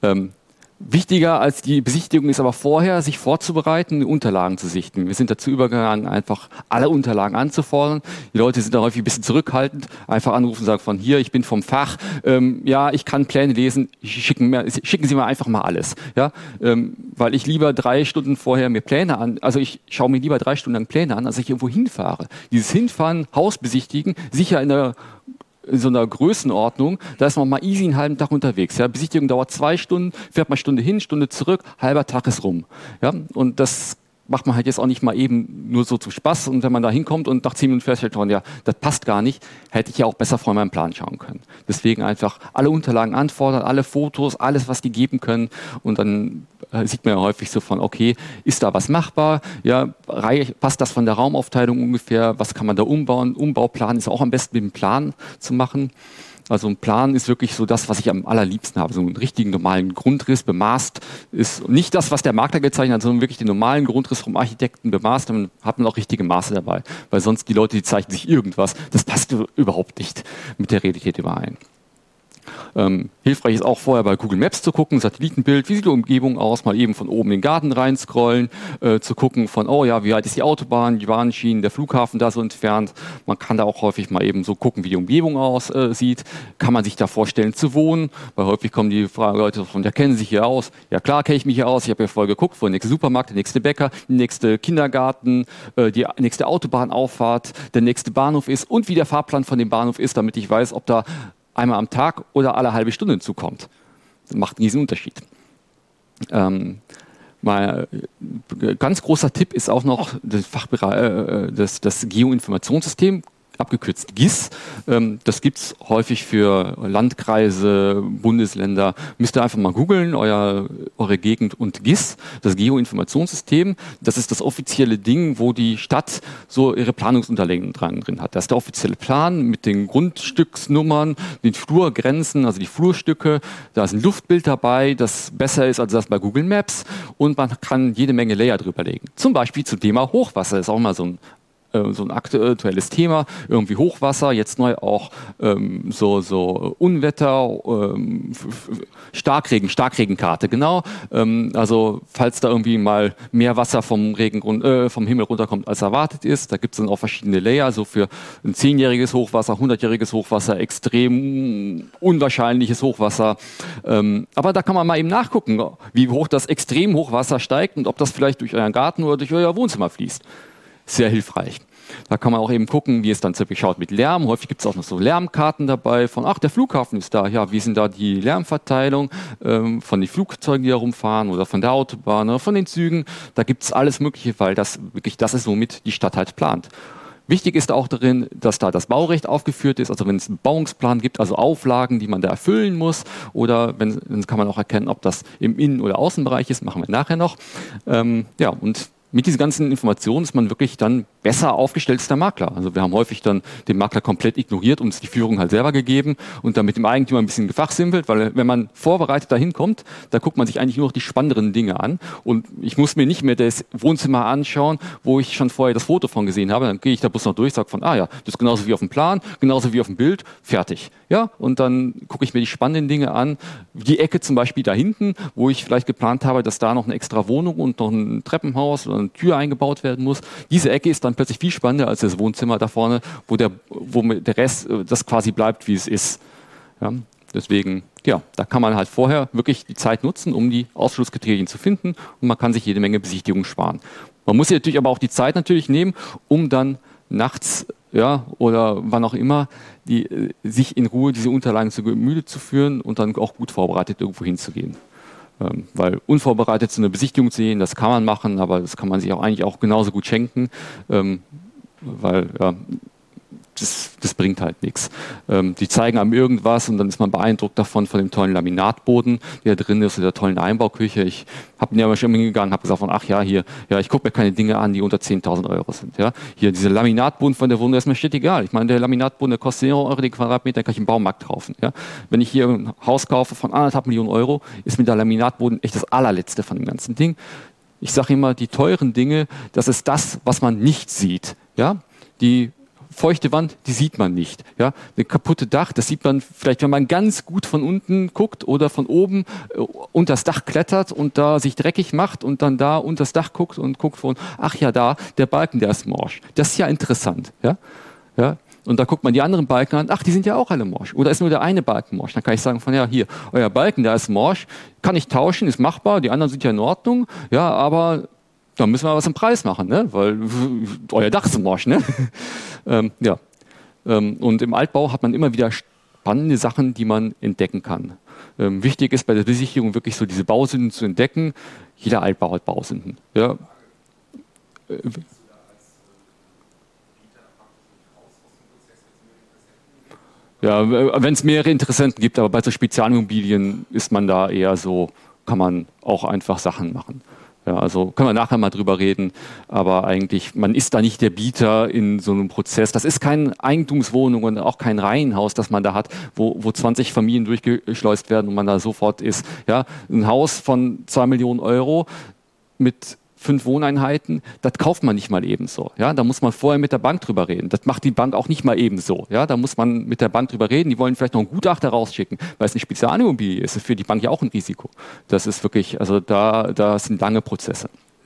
Speaker 1: wichtiger als die Besichtigung ist aber vorher, sich vorzubereiten, die Unterlagen zu sichten. Wir sind dazu übergegangen, einfach alle Unterlagen anzufordern. Die Leute sind da häufig ein bisschen zurückhaltend, einfach anrufen und sagen von hier, ich bin vom Fach, ich kann Pläne lesen, schicken Sie mir einfach mal alles. Ja? Weil ich lieber 3 Stunden vorher mir Pläne an, also ich schaue mir lieber 3 Stunden lang Pläne an, als ich irgendwo hinfahre. Dieses Hinfahren, Haus besichtigen, sicher in so einer Größenordnung, da ist man mal easy einen halben Tag unterwegs. Ja? Besichtigung dauert 2 Stunden, fährt man Stunde hin, Stunde zurück, halber Tag ist rum. Ja? Und das macht man halt jetzt auch nicht mal eben nur so zum Spaß. Und wenn man da hinkommt und nach 10 Minuten feststellt, das passt gar nicht, hätte ich ja auch besser vor meinem Plan schauen können. Deswegen einfach alle Unterlagen anfordern, alle Fotos, alles, was die geben können. Und dann sieht man ja häufig so von, okay, ist da was machbar? Ja, passt das von der Raumaufteilung ungefähr? Was kann man da umbauen? Umbauplan ist auch am besten mit dem Plan zu machen. Also ein Plan ist wirklich so das, was ich am allerliebsten habe. So einen richtigen normalen Grundriss bemaßt ist nicht das, was der Makler gezeichnet hat, sondern wirklich den normalen Grundriss vom Architekten bemaßt. Dann hat man auch richtige Maße dabei. Weil sonst die Leute, die zeichnen sich irgendwas. Das passt überhaupt nicht mit der Realität überein. Hilfreich ist auch vorher bei Google Maps zu gucken, Satellitenbild, wie sieht die Umgebung aus, mal eben von oben in den Garten reinscrollen, zu gucken von, wie weit ist die Autobahn, die Bahnschienen, der Flughafen da so entfernt. Man kann da auch häufig mal eben so gucken, wie die Umgebung aussieht. Kann man sich da vorstellen zu wohnen? Weil häufig kommen die Leute von, kennen Sie sich hier aus? Ja klar, kenne ich mich hier aus. Ich habe ja vorher geguckt, wo der nächste Supermarkt, der nächste Bäcker, der nächste Kindergarten, die nächste Autobahnauffahrt, der nächste Bahnhof ist und wie der Fahrplan von dem Bahnhof ist, damit ich weiß, ob da einmal am Tag oder alle halbe Stunde zukommt. Das macht einen riesen Unterschied. Ganz großer Tipp ist auch noch das Geoinformationssystem, abgekürzt GIS. Das gibt es häufig für Landkreise, Bundesländer. Müsst ihr einfach mal googeln, eure Gegend und GIS, das Geoinformationssystem. Das ist das offizielle Ding, wo die Stadt so ihre Planungsunterlagen drin hat. Das ist der offizielle Plan mit den Grundstücksnummern, den Flurgrenzen, also die Flurstücke. Da ist ein Luftbild dabei, das besser ist als das bei Google Maps. Und man kann jede Menge Layer drüber legen. Zum Beispiel zum Thema Hochwasser. Das ist auch mal so ein aktuelles Thema, irgendwie Hochwasser, jetzt neu auch so Unwetter, Starkregenkarte, genau. Also falls da irgendwie mal mehr Wasser vom Himmel runterkommt, als erwartet ist, da gibt es dann auch verschiedene Layer, so für ein 10-jähriges Hochwasser, 100-jähriges Hochwasser, extrem unwahrscheinliches Hochwasser. Aber da kann man mal eben nachgucken, wie hoch das Extremhochwasser steigt und ob das vielleicht durch euren Garten oder durch euer Wohnzimmer fließt. Sehr hilfreich. Da kann man auch eben gucken, wie es dann wirklich schaut mit Lärm. Häufig gibt es auch noch so Lärmkarten dabei von, der Flughafen ist da. Ja, wie sind da die Lärmverteilung von den Flugzeugen, die da rumfahren oder von der Autobahn oder von den Zügen. Da gibt es alles Mögliche, weil das ist, womit die Stadt halt plant. Wichtig ist auch darin, dass da das Baurecht aufgeführt ist, also wenn es einen Bauungsplan gibt, also Auflagen, die man da erfüllen muss, oder dann kann man auch erkennen, ob das im Innen- oder Außenbereich ist, machen wir nachher noch. Und mit diesen ganzen Informationen ist man wirklich dann besser aufgestellt ist der Makler. Also wir haben häufig dann den Makler komplett ignoriert und uns die Führung halt selber gegeben und dann mit dem Eigentümer ein bisschen gefachsimpelt, weil wenn man vorbereitet dahin kommt, da guckt man sich eigentlich nur noch die spannenderen Dinge an und ich muss mir nicht mehr das Wohnzimmer anschauen, wo ich schon vorher das Foto von gesehen habe, dann gehe ich da bloß noch durch, sage von, das ist genauso wie auf dem Plan, genauso wie auf dem Bild, fertig. Ja, und dann gucke ich mir die spannenden Dinge an, die Ecke zum Beispiel da hinten, wo ich vielleicht geplant habe, dass da noch eine extra Wohnung und noch ein Treppenhaus oder eine Tür eingebaut werden muss. Diese Ecke ist dann plötzlich viel spannender als das Wohnzimmer da vorne, wo der Rest das quasi bleibt, wie es ist. Ja, deswegen, da kann man halt vorher wirklich die Zeit nutzen, um die Ausschlusskriterien zu finden und man kann sich jede Menge Besichtigungen sparen. Man muss sich natürlich aber auch die Zeit natürlich nehmen, um dann nachts oder wann auch immer, sich in Ruhe diese Unterlagen zu Gemüte zu führen und dann auch gut vorbereitet irgendwo hinzugehen. Weil unvorbereitet zu einer Besichtigung zu gehen, das kann man machen, aber das kann man sich auch eigentlich auch genauso gut schenken, weil das bringt halt nichts. Die zeigen einem irgendwas und dann ist man beeindruckt davon, von dem tollen Laminatboden, der drin ist, oder der tollen Einbauküche. Ich habe ja schon hingegangen, habe gesagt von, ich gucke mir keine Dinge an, die unter 10.000 Euro sind. Ja. Hier, dieser Laminatboden von der Wohnung, das ist mir steht egal. Ich meine, der Laminatboden, der kostet 0 Euro den Quadratmeter, kann ich im Baumarkt kaufen. Ja. Wenn ich hier ein Haus kaufe von 1,5 Millionen Euro, ist mir der Laminatboden echt das allerletzte von dem ganzen Ding. Ich sage immer, die teuren Dinge, das ist das, was man nicht sieht. Ja. Die feuchte Wand, die sieht man nicht. Ja? Eine kaputte Dach, das sieht man vielleicht, wenn man ganz gut von unten guckt oder von oben unter das Dach klettert und da sich dreckig macht und dann da unter das Dach guckt und guckt von, da, der Balken, der ist morsch. Das ist ja interessant. Ja? Ja? Und da guckt man die anderen Balken an, die sind ja auch alle morsch. Oder ist nur der eine Balken morsch? Dann kann ich sagen von, hier, euer Balken, der ist morsch, kann ich tauschen, ist machbar, die anderen sind ja in Ordnung, ja, aber dann müssen wir was im Preis machen, ne? Weil euer Dach ist morsch. Ne? Und im Altbau hat man immer wieder spannende Sachen, die man entdecken kann. Wichtig ist bei der Besichtigung wirklich so diese Bausünden zu entdecken. Jeder Altbau hat Bausünden. Ja. Wenn es mehrere Interessenten gibt, aber bei so Spezialimmobilien ist man da eher so, kann man auch einfach Sachen machen. Ja, also können wir nachher mal drüber reden, aber eigentlich, man ist da nicht der Bieter in so einem Prozess. Das ist kein Eigentumswohnung und auch kein Reihenhaus, das man da hat, wo 20 Familien durchgeschleust werden und man da sofort ist. Ja, ein Haus von 2 Millionen Euro mit 5 Wohneinheiten, das kauft man nicht mal ebenso. Ja, da muss man vorher mit der Bank drüber reden. Das macht die Bank auch nicht mal ebenso. Ja, da muss man mit der Bank drüber reden. Die wollen vielleicht noch einen Gutachter rausschicken, weil es eine Spezialimmobilie ist. Das ist für die Bank ja auch ein Risiko. Das ist wirklich, also da sind lange Prozesse.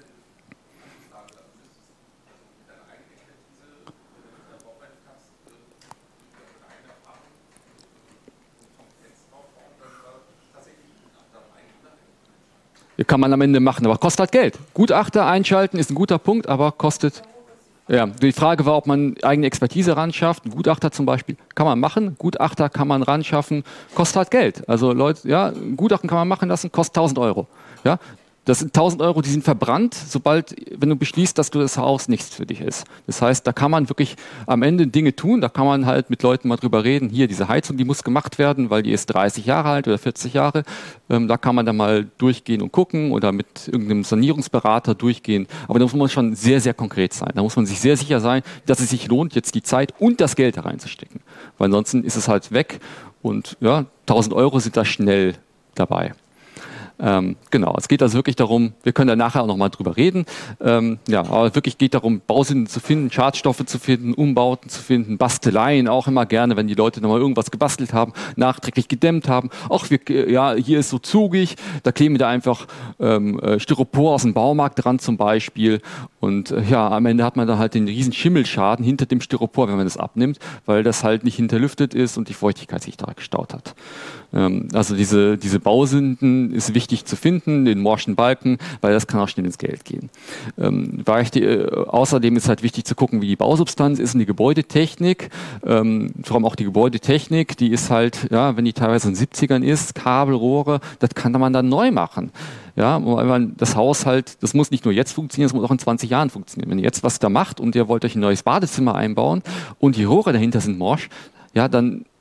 Speaker 1: Kann man am Ende machen, aber kostet halt Geld. Gutachter einschalten ist ein guter Punkt, aber kostet. Ja, die Frage war, ob man eigene Expertise ranschafft. Ein Gutachter zum Beispiel kann man machen. Gutachter kann man ranschaffen, kostet halt Geld. Also Leute, ein Gutachten kann man machen lassen, kostet 1.000 Euro. Ja, das sind 1.000 Euro, die sind verbrannt, wenn du beschließt, dass das Haus nichts für dich ist. Das heißt, da kann man wirklich am Ende Dinge tun, da kann man halt mit Leuten mal drüber reden, hier diese Heizung, die muss gemacht werden, weil die ist 30 Jahre alt oder 40 Jahre. Da kann man dann mal durchgehen und gucken oder mit irgendeinem Sanierungsberater durchgehen. Aber da muss man schon sehr, sehr konkret sein. Da muss man sich sehr sicher sein, dass es sich lohnt, jetzt die Zeit und das Geld da reinzustecken. Weil ansonsten ist es halt weg und 1.000 Euro sind da schnell dabei. Genau, es geht also wirklich darum, wir können da nachher auch nochmal drüber reden, aber wirklich geht darum, Bausünden zu finden, Schadstoffe zu finden, Umbauten zu finden, Basteleien auch immer gerne, wenn die Leute nochmal irgendwas gebastelt haben, nachträglich gedämmt haben. Hier ist so zugig, da kleben wir da einfach Styropor aus dem Baumarkt dran zum Beispiel und am Ende hat man dann halt den riesen Schimmelschaden hinter dem Styropor, wenn man das abnimmt, weil das halt nicht hinterlüftet ist und die Feuchtigkeit sich da gestaut hat. Also diese Bausünden ist wichtig zu finden, den morschen Balken, weil das kann auch schnell ins Geld gehen. Außerdem ist halt wichtig zu gucken, wie die Bausubstanz ist und die Gebäudetechnik. Vor allem auch die Gebäudetechnik, die ist halt, wenn die teilweise in den 70ern ist, Kabel, Rohre, das kann man dann neu machen. Ja, weil man das Haus halt, das muss nicht nur jetzt funktionieren, das muss auch in 20 Jahren funktionieren. Wenn ihr jetzt was da macht und ihr wollt euch ein neues Badezimmer einbauen und die Rohre dahinter sind morsch, dann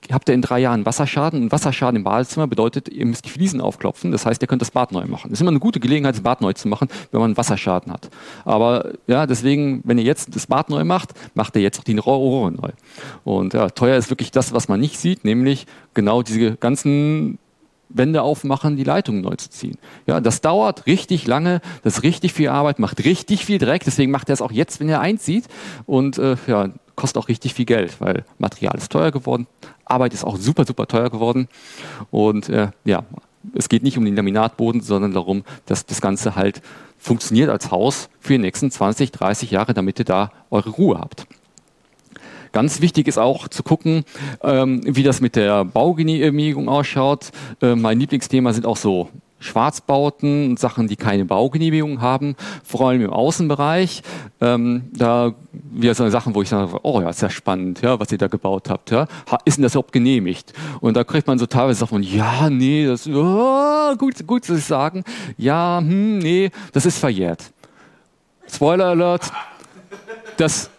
Speaker 1: habt ihr in 3 Jahren Wasserschaden. Und Wasserschaden im Badezimmer bedeutet, ihr müsst die Fliesen aufklopfen. Das heißt, ihr könnt das Bad neu machen. Das ist immer eine gute Gelegenheit, das Bad neu zu machen, wenn man einen Wasserschaden hat. Aber ja, deswegen, wenn ihr jetzt das Bad neu macht, macht ihr jetzt auch die Rohre neu. Und ja, teuer ist wirklich das, was man nicht sieht, nämlich genau diese ganzen Wände aufmachen, die Leitungen neu zu ziehen. Ja, das dauert richtig lange, das ist richtig viel Arbeit, macht richtig viel Dreck, deswegen macht er es auch jetzt, wenn er einzieht und ja, kostet auch richtig viel Geld, weil Material ist teuer geworden, Arbeit ist auch super, super teuer geworden und ja, es geht nicht um den Laminatboden, sondern darum, dass das Ganze halt funktioniert als Haus für die nächsten 20, 30 Jahre, damit ihr da eure Ruhe habt. Ganz wichtig ist auch zu gucken, wie das mit der Baugenehmigung ausschaut. Mein Lieblingsthema sind auch so Schwarzbauten und Sachen, die keine Baugenehmigung haben, vor allem im Außenbereich. Da wieder so Sachen, wo ich sage, oh ja, ist ja spannend, ja, was ihr da gebaut habt. Ja. Ist denn das überhaupt genehmigt? Und da kriegt man so teilweise Sachen von, ja, nee, das gut zu sagen. Ja, nee, das ist verjährt. Spoiler Alert, das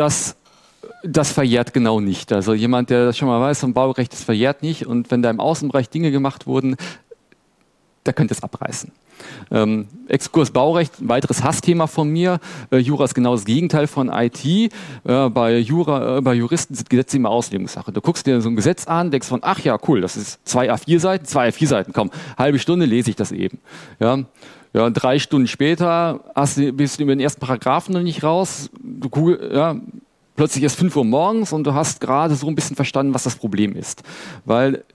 Speaker 1: verjährt genau nicht. Also jemand, der das schon mal weiß, vom Baurecht, das verjährt nicht. Und wenn da im Außenbereich Dinge gemacht wurden, da könnt ihr es abreißen. Exkurs Baurecht, ein weiteres Hassthema von mir. Jura ist genau das Gegenteil von IT. Bei Juristen sind Gesetze immer Auslegungssache. Du guckst dir so ein Gesetz an, denkst von, ach ja, cool, das ist 2 A4-Seiten, komm, halbe Stunde lese ich das eben. Ja, 3 Stunden später bist du über den ersten Paragraphen noch nicht raus. Plötzlich ist 5 Uhr morgens und du hast gerade so ein bisschen verstanden, was das Problem ist. Weil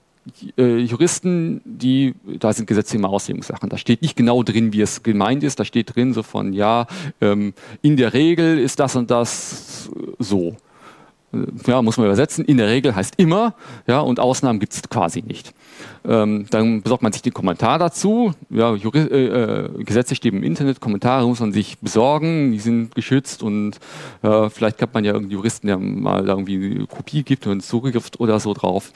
Speaker 1: Juristen, da sind Gesetze immer Auslegungssachen. Da steht nicht genau drin, wie es gemeint ist. Da steht drin so von, ja, in der Regel ist das und das so. Ja, muss man übersetzen. In der Regel heißt immer, ja, und Ausnahmen gibt es quasi nicht. Dann besorgt man sich den Kommentar dazu. Ja, Gesetze stehen im Internet, Kommentare muss man sich besorgen, die sind geschützt und vielleicht kann man ja irgendeinen Juristen, der mal da irgendwie eine Kopie gibt und einen Zugriff oder so drauf.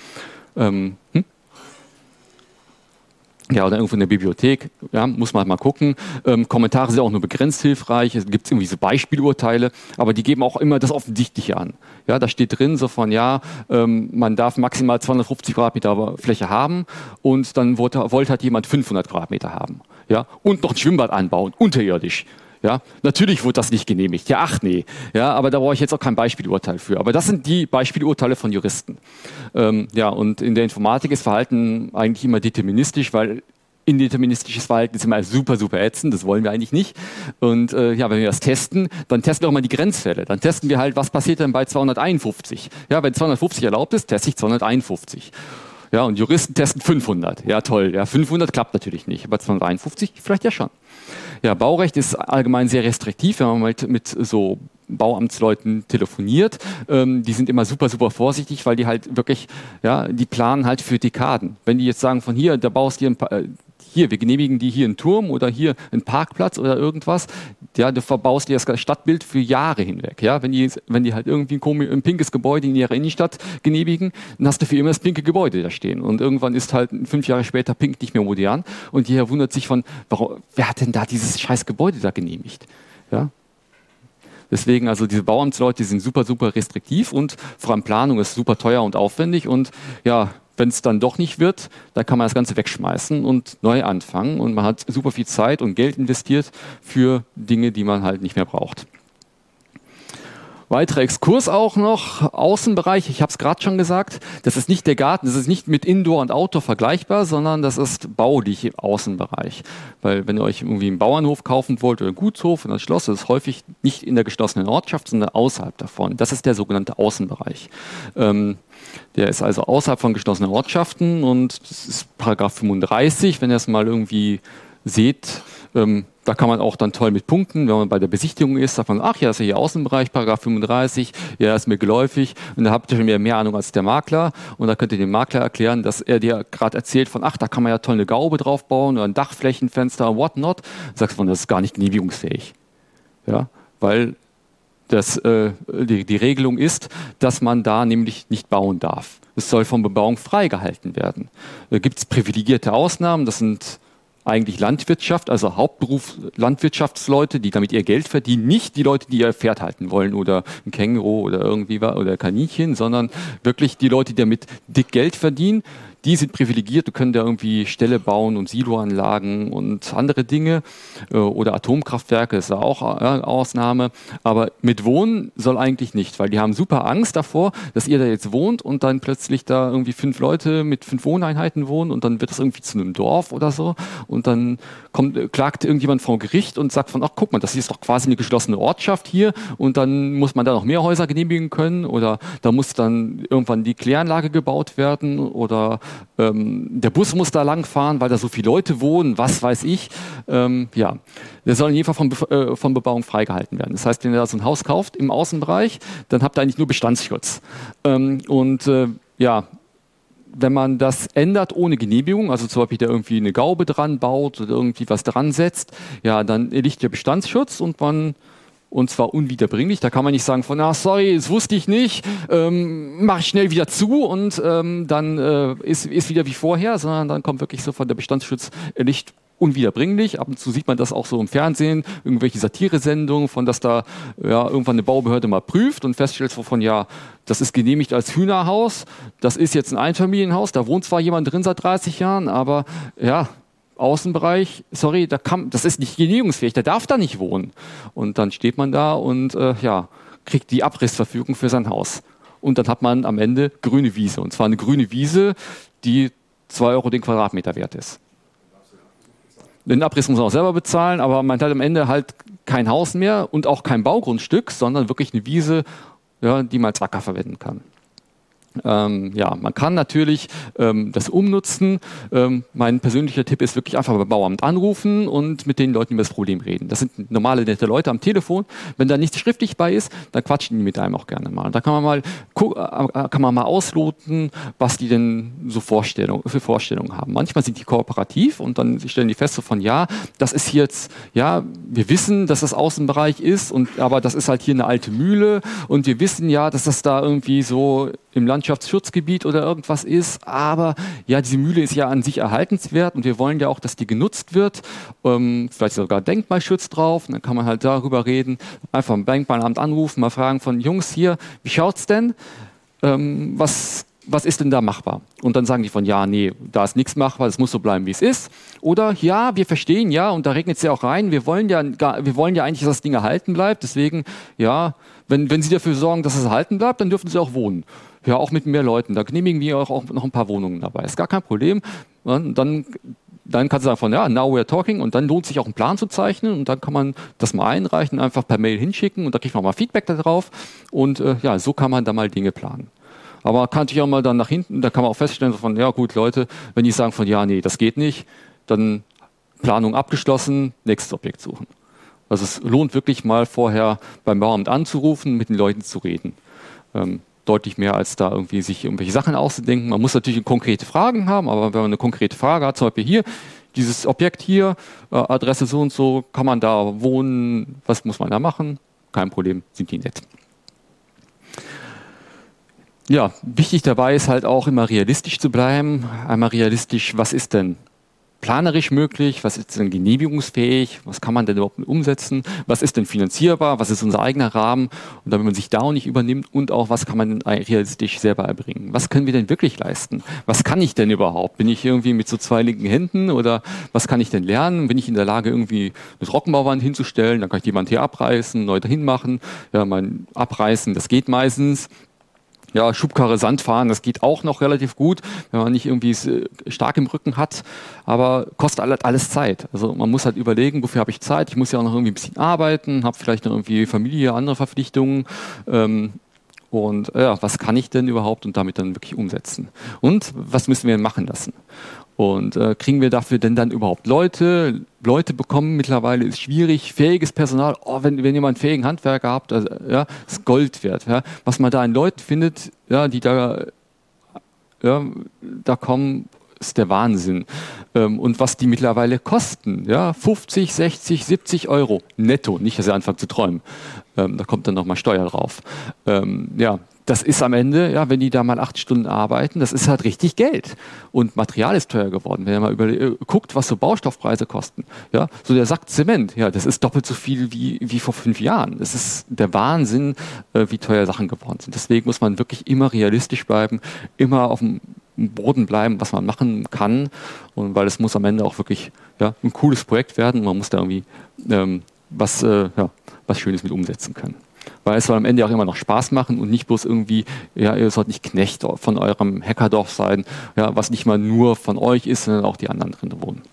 Speaker 1: Ja, oder irgendwo in der Bibliothek, ja, muss man halt mal gucken. Kommentare sind auch nur begrenzt hilfreich, es gibt irgendwie so Beispielurteile, aber die geben auch immer das Offensichtliche an. Ja, da steht drin so von, ja, man darf maximal 250 Quadratmeter Fläche haben und dann wollte halt jemand 500 Quadratmeter haben. Ja, und noch ein Schwimmbad anbauen, unterirdisch. Ja, natürlich wurde das nicht genehmigt. Ja, ach nee. Ja, aber da brauche ich jetzt auch kein Beispielurteil für. Aber das sind die Beispielurteile von Juristen. Ja, und in der Informatik ist Verhalten eigentlich immer deterministisch, weil indeterministisches Verhalten ist immer super, super ätzend. Das wollen wir eigentlich nicht. Und ja, wenn wir das testen, dann testen wir auch mal die Grenzfälle. Dann testen wir halt, was passiert denn bei 251. Ja, wenn 250 erlaubt ist, teste ich 251. Ja, und Juristen testen 500. Ja, toll. Ja, 500 klappt natürlich nicht. Aber 251 vielleicht ja schon. Ja, Baurecht ist allgemein sehr restriktiv, wenn man mit so Bauamtsleuten telefoniert. Die sind immer super, super vorsichtig, weil die halt wirklich, ja, die planen halt für Dekaden. Wenn die jetzt sagen, von hier, da baust du wir genehmigen die hier einen Turm oder hier einen Parkplatz oder irgendwas, ja, du verbaust dir das Stadtbild für Jahre hinweg. Ja? Wenn die halt irgendwie ein pinkes Gebäude in ihrer Innenstadt genehmigen, dann hast du für immer das pinke Gebäude da stehen. Und irgendwann ist halt 5 Jahre später pink nicht mehr modern und jeder wundert sich von, wer hat denn da dieses scheiß Gebäude da genehmigt? Ja? Deswegen, also diese Bauamtsleute, die sind super, super restriktiv und vor allem Planung ist super teuer und aufwendig und ja, wenn es dann doch nicht wird, dann kann man das Ganze wegschmeißen und neu anfangen und man hat super viel Zeit und Geld investiert für Dinge, die man halt nicht mehr braucht. Weiterer Exkurs auch noch, Außenbereich, ich habe es gerade schon gesagt, das ist nicht der Garten, das ist nicht mit Indoor und Outdoor vergleichbar, sondern das ist baulich im Außenbereich. Weil wenn ihr euch irgendwie einen Bauernhof kaufen wollt oder einen Gutshof oder ein Schloss, das ist häufig nicht in der geschlossenen Ortschaft, sondern außerhalb davon. Das ist der sogenannte Außenbereich. Der ist also außerhalb von geschlossenen Ortschaften und das ist Paragraph 35, wenn ihr es mal irgendwie seht, da kann man auch dann toll mit punkten, wenn man bei der Besichtigung ist, sagt man, ach ja, das ist ja hier Außenbereich, Paragraph 35, ja, ist mir geläufig und da habt ihr schon mehr Ahnung als der Makler und da könnt ihr dem Makler erklären, dass er dir gerade erzählt von, ach, da kann man ja toll eine Gaube drauf bauen oder ein Dachflächenfenster, what not, sagst du, das ist gar nicht genehmigungsfähig. Ja, weil die Regelung ist, dass man da nämlich nicht bauen darf. Es soll von Bebauung freigehalten werden. Da gibt es privilegierte Ausnahmen, das sind eigentlich Landwirtschaft, also Hauptberuf Landwirtschaftsleute, die damit ihr Geld verdienen, nicht die Leute, die ihr Pferd halten wollen oder ein Känguru oder irgendwie oder Kaninchen, sondern wirklich die Leute, die damit dick Geld verdienen. Die sind privilegiert, die können da irgendwie Ställe bauen und Siloanlagen und andere Dinge oder Atomkraftwerke, ist ja auch Ausnahme. Aber mit Wohnen soll eigentlich nicht, weil die haben super Angst davor, dass ihr da jetzt wohnt und dann plötzlich da irgendwie 5 Leute mit 5 Wohneinheiten wohnen und dann wird das irgendwie zu einem Dorf oder so und dann klagt irgendjemand vor Gericht und sagt von, ach guck mal, das ist doch quasi eine geschlossene Ortschaft hier und dann muss man da noch mehr Häuser genehmigen können oder da muss dann irgendwann die Kläranlage gebaut werden oder der Bus muss da lang fahren, weil da so viele Leute wohnen, was weiß ich. Ja, der soll in jedem Fall von Bebauung freigehalten werden. Das heißt, wenn ihr da so ein Haus kauft im Außenbereich, dann habt ihr eigentlich nur Bestandsschutz. Ja, wenn man das ändert ohne Genehmigung, also zum Beispiel da irgendwie eine Gaube dran baut oder irgendwie was dran setzt, ja, dann liegt der Bestandsschutz und zwar unwiederbringlich. Da kann man nicht sagen von, sorry, das wusste ich nicht, mache ich schnell wieder zu und dann ist wieder wie vorher, sondern dann kommt wirklich so von der Bestandsschutz Licht unwiederbringlich. Ab und zu sieht man das auch so im Fernsehen, irgendwelche Satiresendungen, von dass da ja, irgendwann eine Baubehörde mal prüft und feststellt von, ja, das ist genehmigt als Hühnerhaus, das ist jetzt ein Einfamilienhaus, da wohnt zwar jemand drin seit 30 Jahren, aber ja, Außenbereich, sorry, das ist nicht genehmigungsfähig, der darf da nicht wohnen. Und dann steht man da und kriegt die Abrissverfügung für sein Haus. Und dann hat man am Ende grüne Wiese. Und zwar eine grüne Wiese, die 2 Euro den Quadratmeter wert ist. Den Abriss muss man auch selber bezahlen, aber man hat am Ende halt kein Haus mehr und auch kein Baugrundstück, sondern wirklich eine Wiese, ja, die man als Acker verwenden kann. Man kann natürlich das umnutzen. Mein persönlicher Tipp ist wirklich einfach beim Bauamt anrufen und mit den Leuten über das Problem reden. Das sind normale, nette Leute am Telefon. Wenn da nichts schriftlich bei ist, dann quatschen die mit einem auch gerne mal. Da kann man mal ausloten, was die denn so für Vorstellungen haben. Manchmal sind die kooperativ und dann stellen die fest so von, ja, das ist jetzt, ja, wir wissen, dass das Außenbereich ist, aber das ist halt hier eine alte Mühle und wir wissen ja, dass das da irgendwie so im Landschaftsschutzgebiet oder irgendwas ist, aber ja, diese Mühle ist ja an sich erhaltenswert und wir wollen ja auch, dass die genutzt wird, vielleicht sogar Denkmalschutz drauf, und dann kann man halt darüber reden, einfach im Denkmalamt anrufen, mal fragen von Jungs hier, wie schaut's denn, was ist denn da machbar? Und dann sagen die von, ja, nee, da ist nichts machbar, das muss so bleiben, wie es ist. Oder, ja, wir verstehen, ja, und da regnet es ja auch rein, wir wollen ja eigentlich, dass das Ding erhalten bleibt, deswegen, ja, wenn Sie dafür sorgen, dass es erhalten bleibt, dann dürfen Sie auch wohnen. Ja, auch mit mehr Leuten. Da genehmigen wir auch noch ein paar Wohnungen dabei. Ist gar kein Problem. Und dann kannst du sagen von, ja, now we're talking. Und dann lohnt sich auch einen Plan zu zeichnen. Und dann kann man das mal einreichen, einfach per Mail hinschicken. Und da kriegt man mal Feedback darauf. Und so kann man da mal Dinge planen. Aber kann natürlich auch mal dann nach hinten, da kann man auch feststellen von, ja gut, Leute, wenn die sagen von, ja, nee, das geht nicht, dann Planung abgeschlossen, nächstes Objekt suchen. Also es lohnt wirklich mal vorher beim Bauamt anzurufen, mit den Leuten zu reden. Deutlich mehr als da irgendwie sich irgendwelche Sachen auszudenken. Man muss natürlich konkrete Fragen haben, aber wenn man eine konkrete Frage hat, zum Beispiel hier, dieses Objekt hier, Adresse so und so, kann man da wohnen, was muss man da machen? Kein Problem, sind die nett. Ja, wichtig dabei ist halt auch immer realistisch zu bleiben. Einmal realistisch, was ist denn planerisch möglich, was ist denn genehmigungsfähig, was kann man denn überhaupt umsetzen, was ist denn finanzierbar, was ist unser eigener Rahmen und damit man sich da auch nicht übernimmt und auch, was kann man denn realistisch selber erbringen. Was können wir denn wirklich leisten? Was kann ich denn überhaupt? Bin ich irgendwie mit so 2 linken Händen oder was kann ich denn lernen? Bin ich in der Lage, irgendwie eine Trockenbauwand hinzustellen, dann kann ich die Wand hier abreißen, neu dahin machen. Ja, mein Abreißen, das geht meistens. Ja, Schubkarre, Sand fahren, das geht auch noch relativ gut, wenn man nicht irgendwie stark im Rücken hat, aber kostet alles Zeit. Also man muss halt überlegen, wofür habe ich Zeit? Ich muss ja auch noch irgendwie ein bisschen arbeiten, habe vielleicht noch irgendwie Familie, andere Verpflichtungen was kann ich denn überhaupt und damit dann wirklich umsetzen? Und was müssen wir machen lassen? Und kriegen wir dafür denn dann überhaupt Leute? Leute bekommen mittlerweile ist schwierig, fähiges Personal. Oh, wenn jemand einen fähigen Handwerker habt, also, ja, ist Gold wert. Ja. Was man da an Leuten findet, ja, die da kommen, ist der Wahnsinn. Und was die mittlerweile kosten, ja, 50, 60, 70 Euro netto, nicht, dass ihr anfangt zu träumen. Da kommt dann nochmal Steuer drauf. Ja, das ist am Ende, ja, wenn die da mal 8 Stunden arbeiten, das ist halt richtig Geld. Und Material ist teuer geworden. Wenn ihr mal guckt, was so Baustoffpreise kosten, ja, so der Sack Zement, ja, das ist doppelt so viel wie vor 5 Jahren. Das ist der Wahnsinn, wie teuer Sachen geworden sind. Deswegen muss man wirklich immer realistisch bleiben, immer auf dem Boden bleiben, was man machen kann. Und weil es muss am Ende auch wirklich, ja, ein cooles Projekt werden. Man muss da irgendwie was Schönes mit umsetzen können. Weil es soll am Ende auch immer noch Spaß machen und nicht bloß irgendwie, ja, ihr sollt nicht Knecht von eurem Hackerdorf sein, ja, was nicht mal nur von euch ist, sondern auch die anderen drin wohnen.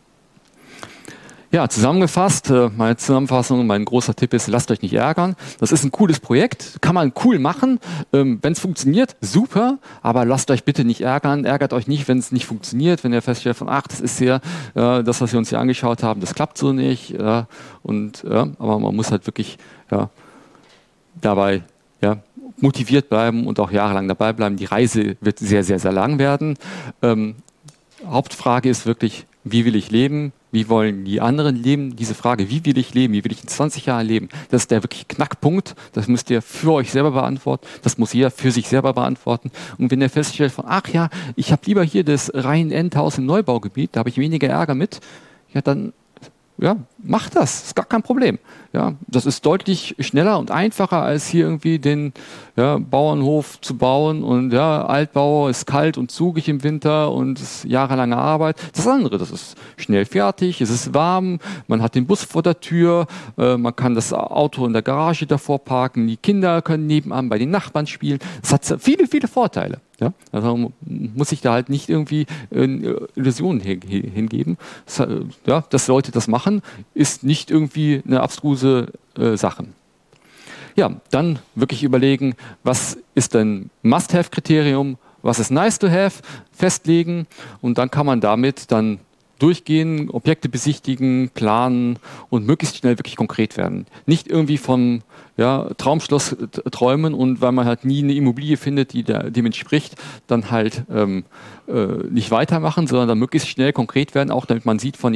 Speaker 1: Ja, zusammengefasst, meine Zusammenfassung, mein großer Tipp ist, lasst euch nicht ärgern. Das ist ein cooles Projekt, kann man cool machen. Wenn es funktioniert, super, aber lasst euch bitte nicht ärgern. Ärgert euch nicht, wenn es nicht funktioniert, wenn ihr feststellt von, das ist ja das, was wir uns hier angeschaut haben, das klappt so nicht. Aber man muss halt wirklich dabei motiviert bleiben und auch jahrelang dabei bleiben. Die Reise wird sehr, sehr, sehr lang werden. Hauptfrage ist wirklich, wie will ich leben? Wie wollen die anderen leben? Diese Frage, wie will ich leben? Wie will ich in 20 Jahren leben? Das ist der wirklich Knackpunkt. Das müsst ihr für euch selber beantworten. Das muss jeder für sich selber beantworten. Und wenn ihr feststellt von, ich habe lieber hier das Rhein-Endhaus im Neubaugebiet, da habe ich weniger Ärger mit, ja, dann macht das. Ist gar kein Problem. Ja, das ist deutlich schneller und einfacher, als hier irgendwie den Bauernhof zu bauen. Und Altbau ist kalt und zugig im Winter und ist jahrelange Arbeit. Das andere, das ist schnell fertig, es ist warm, man hat den Bus vor der Tür, man kann das Auto in der Garage davor parken, die Kinder können nebenan bei den Nachbarn spielen. Das hat viele, viele Vorteile. Ja? Also muss ich da halt nicht irgendwie Illusionen hingeben. Dass Leute das machen, ist nicht irgendwie eine abstruse Sache. Ja, dann wirklich überlegen, was ist ein Must-Have-Kriterium, was ist Nice-to-Have, festlegen und dann kann man damit dann durchgehen, Objekte besichtigen, planen und möglichst schnell wirklich konkret werden. Nicht irgendwie vom Traumschloss träumen und weil man halt nie eine Immobilie findet, die dem entspricht, dann halt nicht weitermachen, sondern dann möglichst schnell konkret werden, auch damit man sieht von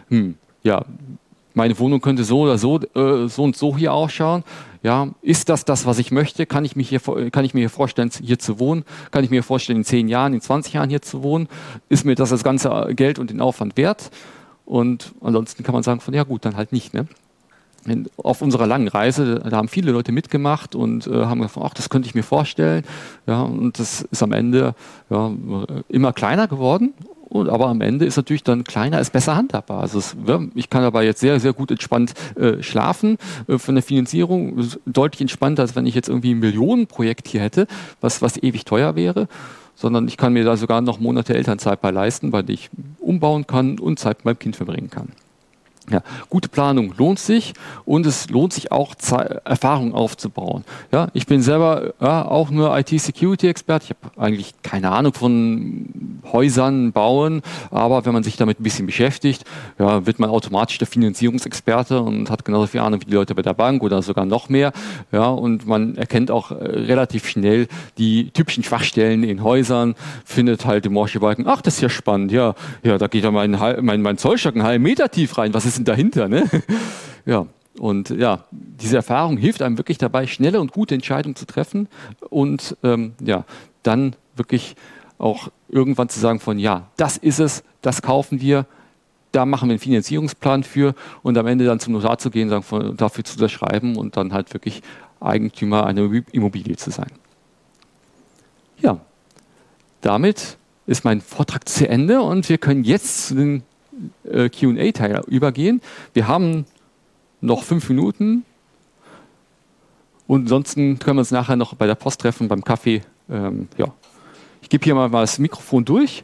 Speaker 1: meine Wohnung könnte so oder so und so hier ausschauen. Ja, ist das, was ich möchte? Kann ich mir hier vorstellen, hier zu wohnen? Kann ich mir vorstellen, in 10 Jahren, in 20 Jahren hier zu wohnen? Ist mir das ganze Geld und den Aufwand wert? Und ansonsten kann man sagen von, ja gut, dann halt nicht. Ne? Auf unserer langen Reise, da haben viele Leute mitgemacht und haben gesagt, das könnte ich mir vorstellen. Ja, und das ist am Ende immer kleiner geworden. Aber am Ende ist natürlich dann kleiner, ist besser handhabbar. Also ich kann dabei jetzt sehr, sehr gut entspannt schlafen. Von der Finanzierung deutlich entspannter, als wenn ich jetzt irgendwie ein Millionenprojekt hier hätte, was ewig teuer wäre. Sondern ich kann mir da sogar noch Monate Elternzeit bei leisten, weil ich umbauen kann und Zeit mit meinem Kind verbringen kann. Ja, gute Planung lohnt sich und es lohnt sich auch, Erfahrung aufzubauen. Ja, ich bin selber auch nur IT-Security-Experte. Ich habe eigentlich keine Ahnung von Häusern bauen, aber wenn man sich damit ein bisschen beschäftigt, wird man automatisch der Finanzierungsexperte und hat genauso viel Ahnung wie die Leute bei der Bank oder sogar noch mehr. Ja, und man erkennt auch relativ schnell die typischen Schwachstellen in Häusern, findet halt im Morschebalken, das ist ja spannend, ja, da geht ja mein Zollstock einen halben Meter tief rein, was ist denn dahinter, ne? Ja, und diese Erfahrung hilft einem wirklich dabei, schnelle und gute Entscheidungen zu treffen und dann wirklich auch irgendwann zu sagen von, das ist es, das kaufen wir, da machen wir einen Finanzierungsplan für und am Ende dann zum Notar zu gehen, dafür zu unterschreiben und dann halt wirklich Eigentümer einer Immobilie zu sein. Ja, damit ist mein Vortrag zu Ende und wir können jetzt zu den Q&A-Teil übergehen. Wir haben noch 5 Minuten und ansonsten können wir uns nachher noch bei der Post treffen, beim Kaffee. Ich gebe hier mal das Mikrofon durch.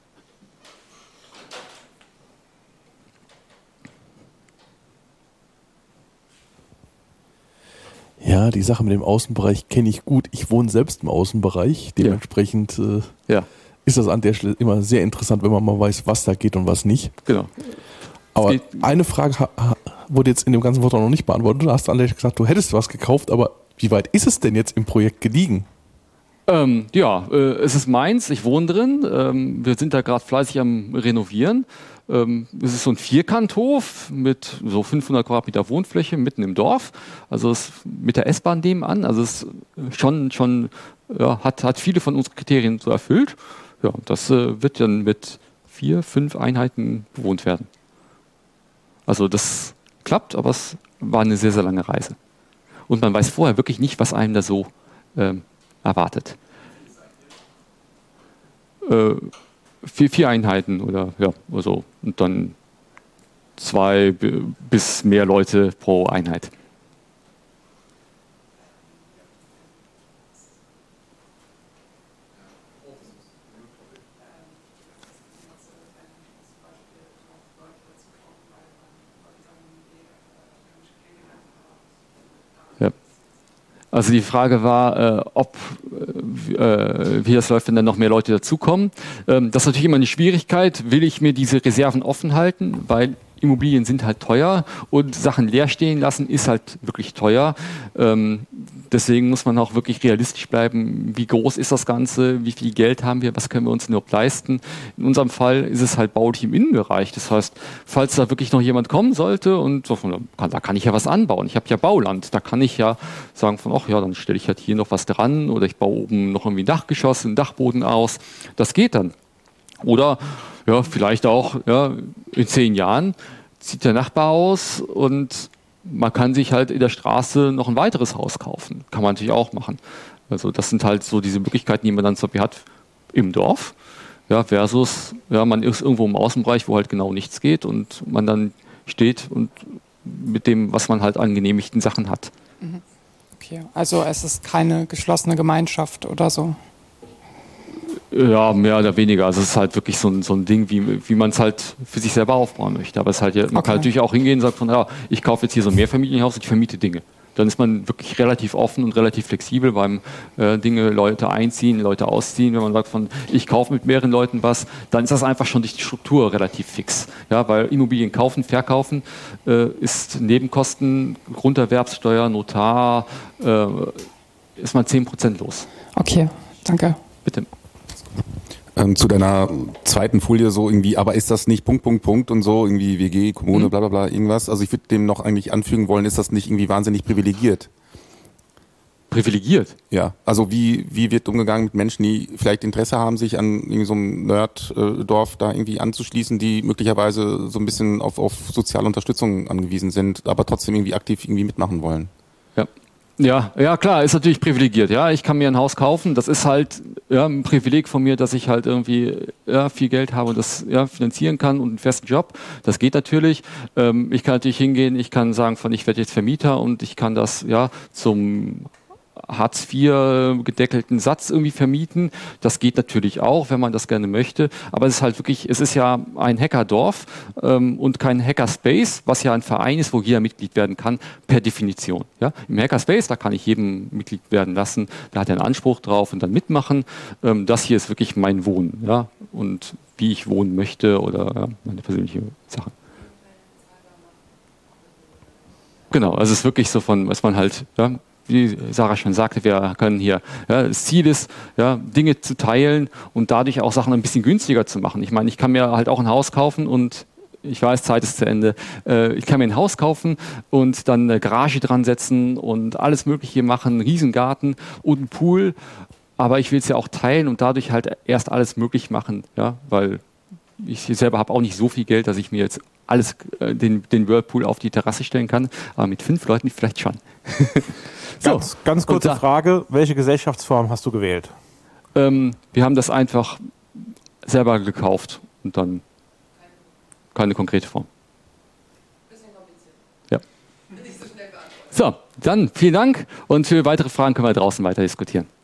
Speaker 2: Ja, die Sache mit dem Außenbereich kenne ich gut. Ich wohne selbst im Außenbereich. Dementsprechend ist das an der Stelle immer sehr interessant, wenn man mal weiß, was da geht und was nicht.
Speaker 1: Genau.
Speaker 2: Aber eine Frage wurde jetzt in dem ganzen Wort noch nicht beantwortet. Du hast an der Stelle gesagt, du hättest was gekauft, aber wie weit ist es denn jetzt im Projekt gediegen?
Speaker 1: Es ist meins, ich wohne drin. Wir sind da gerade fleißig am Renovieren. Es ist so ein Vierkanthof mit so 500 Quadratmeter Wohnfläche mitten im Dorf. Also es ist mit der S-Bahn nebenan. Also es ist schon hat viele von unseren Kriterien so erfüllt. Ja, das wird dann mit 4, 5 Einheiten bewohnt werden. Also das klappt, aber es war eine sehr, sehr lange Reise. Und man weiß vorher wirklich nicht, was einem da so erwartet. 4 Einheiten oder so. Und dann 2 bis mehr Leute pro Einheit. Also die Frage war, wie das läuft, wenn dann noch mehr Leute dazukommen. Das ist natürlich immer eine Schwierigkeit. Will ich mir diese Reserven offen halten, weil Immobilien sind halt teuer und Sachen leer stehen lassen ist halt wirklich teuer. Deswegen muss man auch wirklich realistisch bleiben. Wie groß ist das Ganze? Wie viel Geld haben wir? Was können wir uns überhaupt leisten? In unserem Fall ist es halt baulich im Innenbereich. Das heißt, falls da wirklich noch jemand kommen sollte und so, da kann ich ja was anbauen. Ich habe ja Bauland. Da kann ich ja sagen dann stelle ich halt hier noch was dran oder ich baue oben noch irgendwie ein Dachgeschoss, einen Dachboden aus. Das geht dann. Oder vielleicht auch in 10 Jahren zieht der Nachbar aus und man kann sich halt in der Straße noch ein weiteres Haus kaufen. Kann man natürlich auch machen. Also das sind halt so diese Möglichkeiten, die man dann zum Beispiel hat im Dorf, versus man ist irgendwo im Außenbereich, wo halt genau nichts geht und man dann steht und mit dem, was man halt an genehmigten Sachen hat.
Speaker 3: Okay, also es ist keine geschlossene Gemeinschaft oder so?
Speaker 1: Ja, mehr oder weniger. Also es ist halt wirklich so ein Ding, wie man es halt für sich selber aufbauen möchte. Aber es ist halt, man kann natürlich auch hingehen und sagen ich kaufe jetzt hier so ein Mehrfamilienhaus und ich vermiete Dinge. Dann ist man wirklich relativ offen und relativ flexibel beim Leute einziehen, Leute ausziehen. Wenn man sagt ich kaufe mit mehreren Leuten was, dann ist das einfach schon durch die Struktur relativ fix. Ja, weil Immobilien kaufen, verkaufen ist Nebenkosten, Grunderwerbssteuer, Notar, ist man 10% los.
Speaker 3: Okay, danke.
Speaker 1: Bitte.
Speaker 4: Zu deiner zweiten Folie so irgendwie, aber ist das nicht Punkt und so, irgendwie WG, Kommune, bla bla bla, irgendwas? Also ich würde dem noch eigentlich anfügen wollen, ist das nicht irgendwie wahnsinnig privilegiert?
Speaker 1: Privilegiert?
Speaker 4: Ja, also wie wird umgegangen mit Menschen, die vielleicht Interesse haben, sich an irgendwie so einem Nerd-Dorf da irgendwie anzuschließen, die möglicherweise so ein bisschen auf soziale Unterstützung angewiesen sind, aber trotzdem irgendwie aktiv irgendwie mitmachen wollen?
Speaker 1: Ja, klar, ist natürlich privilegiert. Ja, ich kann mir ein Haus kaufen. Das ist halt ein Privileg von mir, dass ich halt irgendwie viel Geld habe und das finanzieren kann und einen festen Job. Das geht natürlich. Ich kann natürlich hingehen, ich kann sagen, ich werde jetzt Vermieter und ich kann das zum Hartz IV gedeckelten Satz irgendwie vermieten. Das geht natürlich auch, wenn man das gerne möchte. Aber es ist halt wirklich, es ist ja ein Hackerdorf und kein Hackerspace, was ja ein Verein ist, wo jeder Mitglied werden kann, per Definition. Ja? Im Hackerspace, da kann ich jedem Mitglied werden lassen, da hat er einen Anspruch drauf und dann mitmachen. Das hier ist wirklich mein Wohnen, ja? Und wie ich wohnen möchte oder meine persönliche Sache. Genau, also es ist wirklich so was man halt, wie Sarah schon sagte, wir können hier, das Ziel ist, Dinge zu teilen und dadurch auch Sachen ein bisschen günstiger zu machen. Ich meine, ich kann mir halt auch ein Haus kaufen und ich weiß, Zeit ist zu Ende. Ich kann mir ein Haus kaufen und dann eine Garage dran setzen und alles Mögliche machen, einen Riesengarten und einen Pool. Aber ich will es ja auch teilen und dadurch halt erst alles möglich machen, weil ich selber habe auch nicht so viel Geld, dass ich mir jetzt alles, den Whirlpool auf die Terrasse stellen kann. Aber mit 5 Leuten vielleicht schon.
Speaker 5: Ganz kurze Frage, welche Gesellschaftsform hast du gewählt?
Speaker 1: Wir haben das einfach selber gekauft und dann keine konkrete Form. Bisschen kompliziert. Ja. So, dann vielen Dank und für weitere Fragen können wir draußen weiter diskutieren.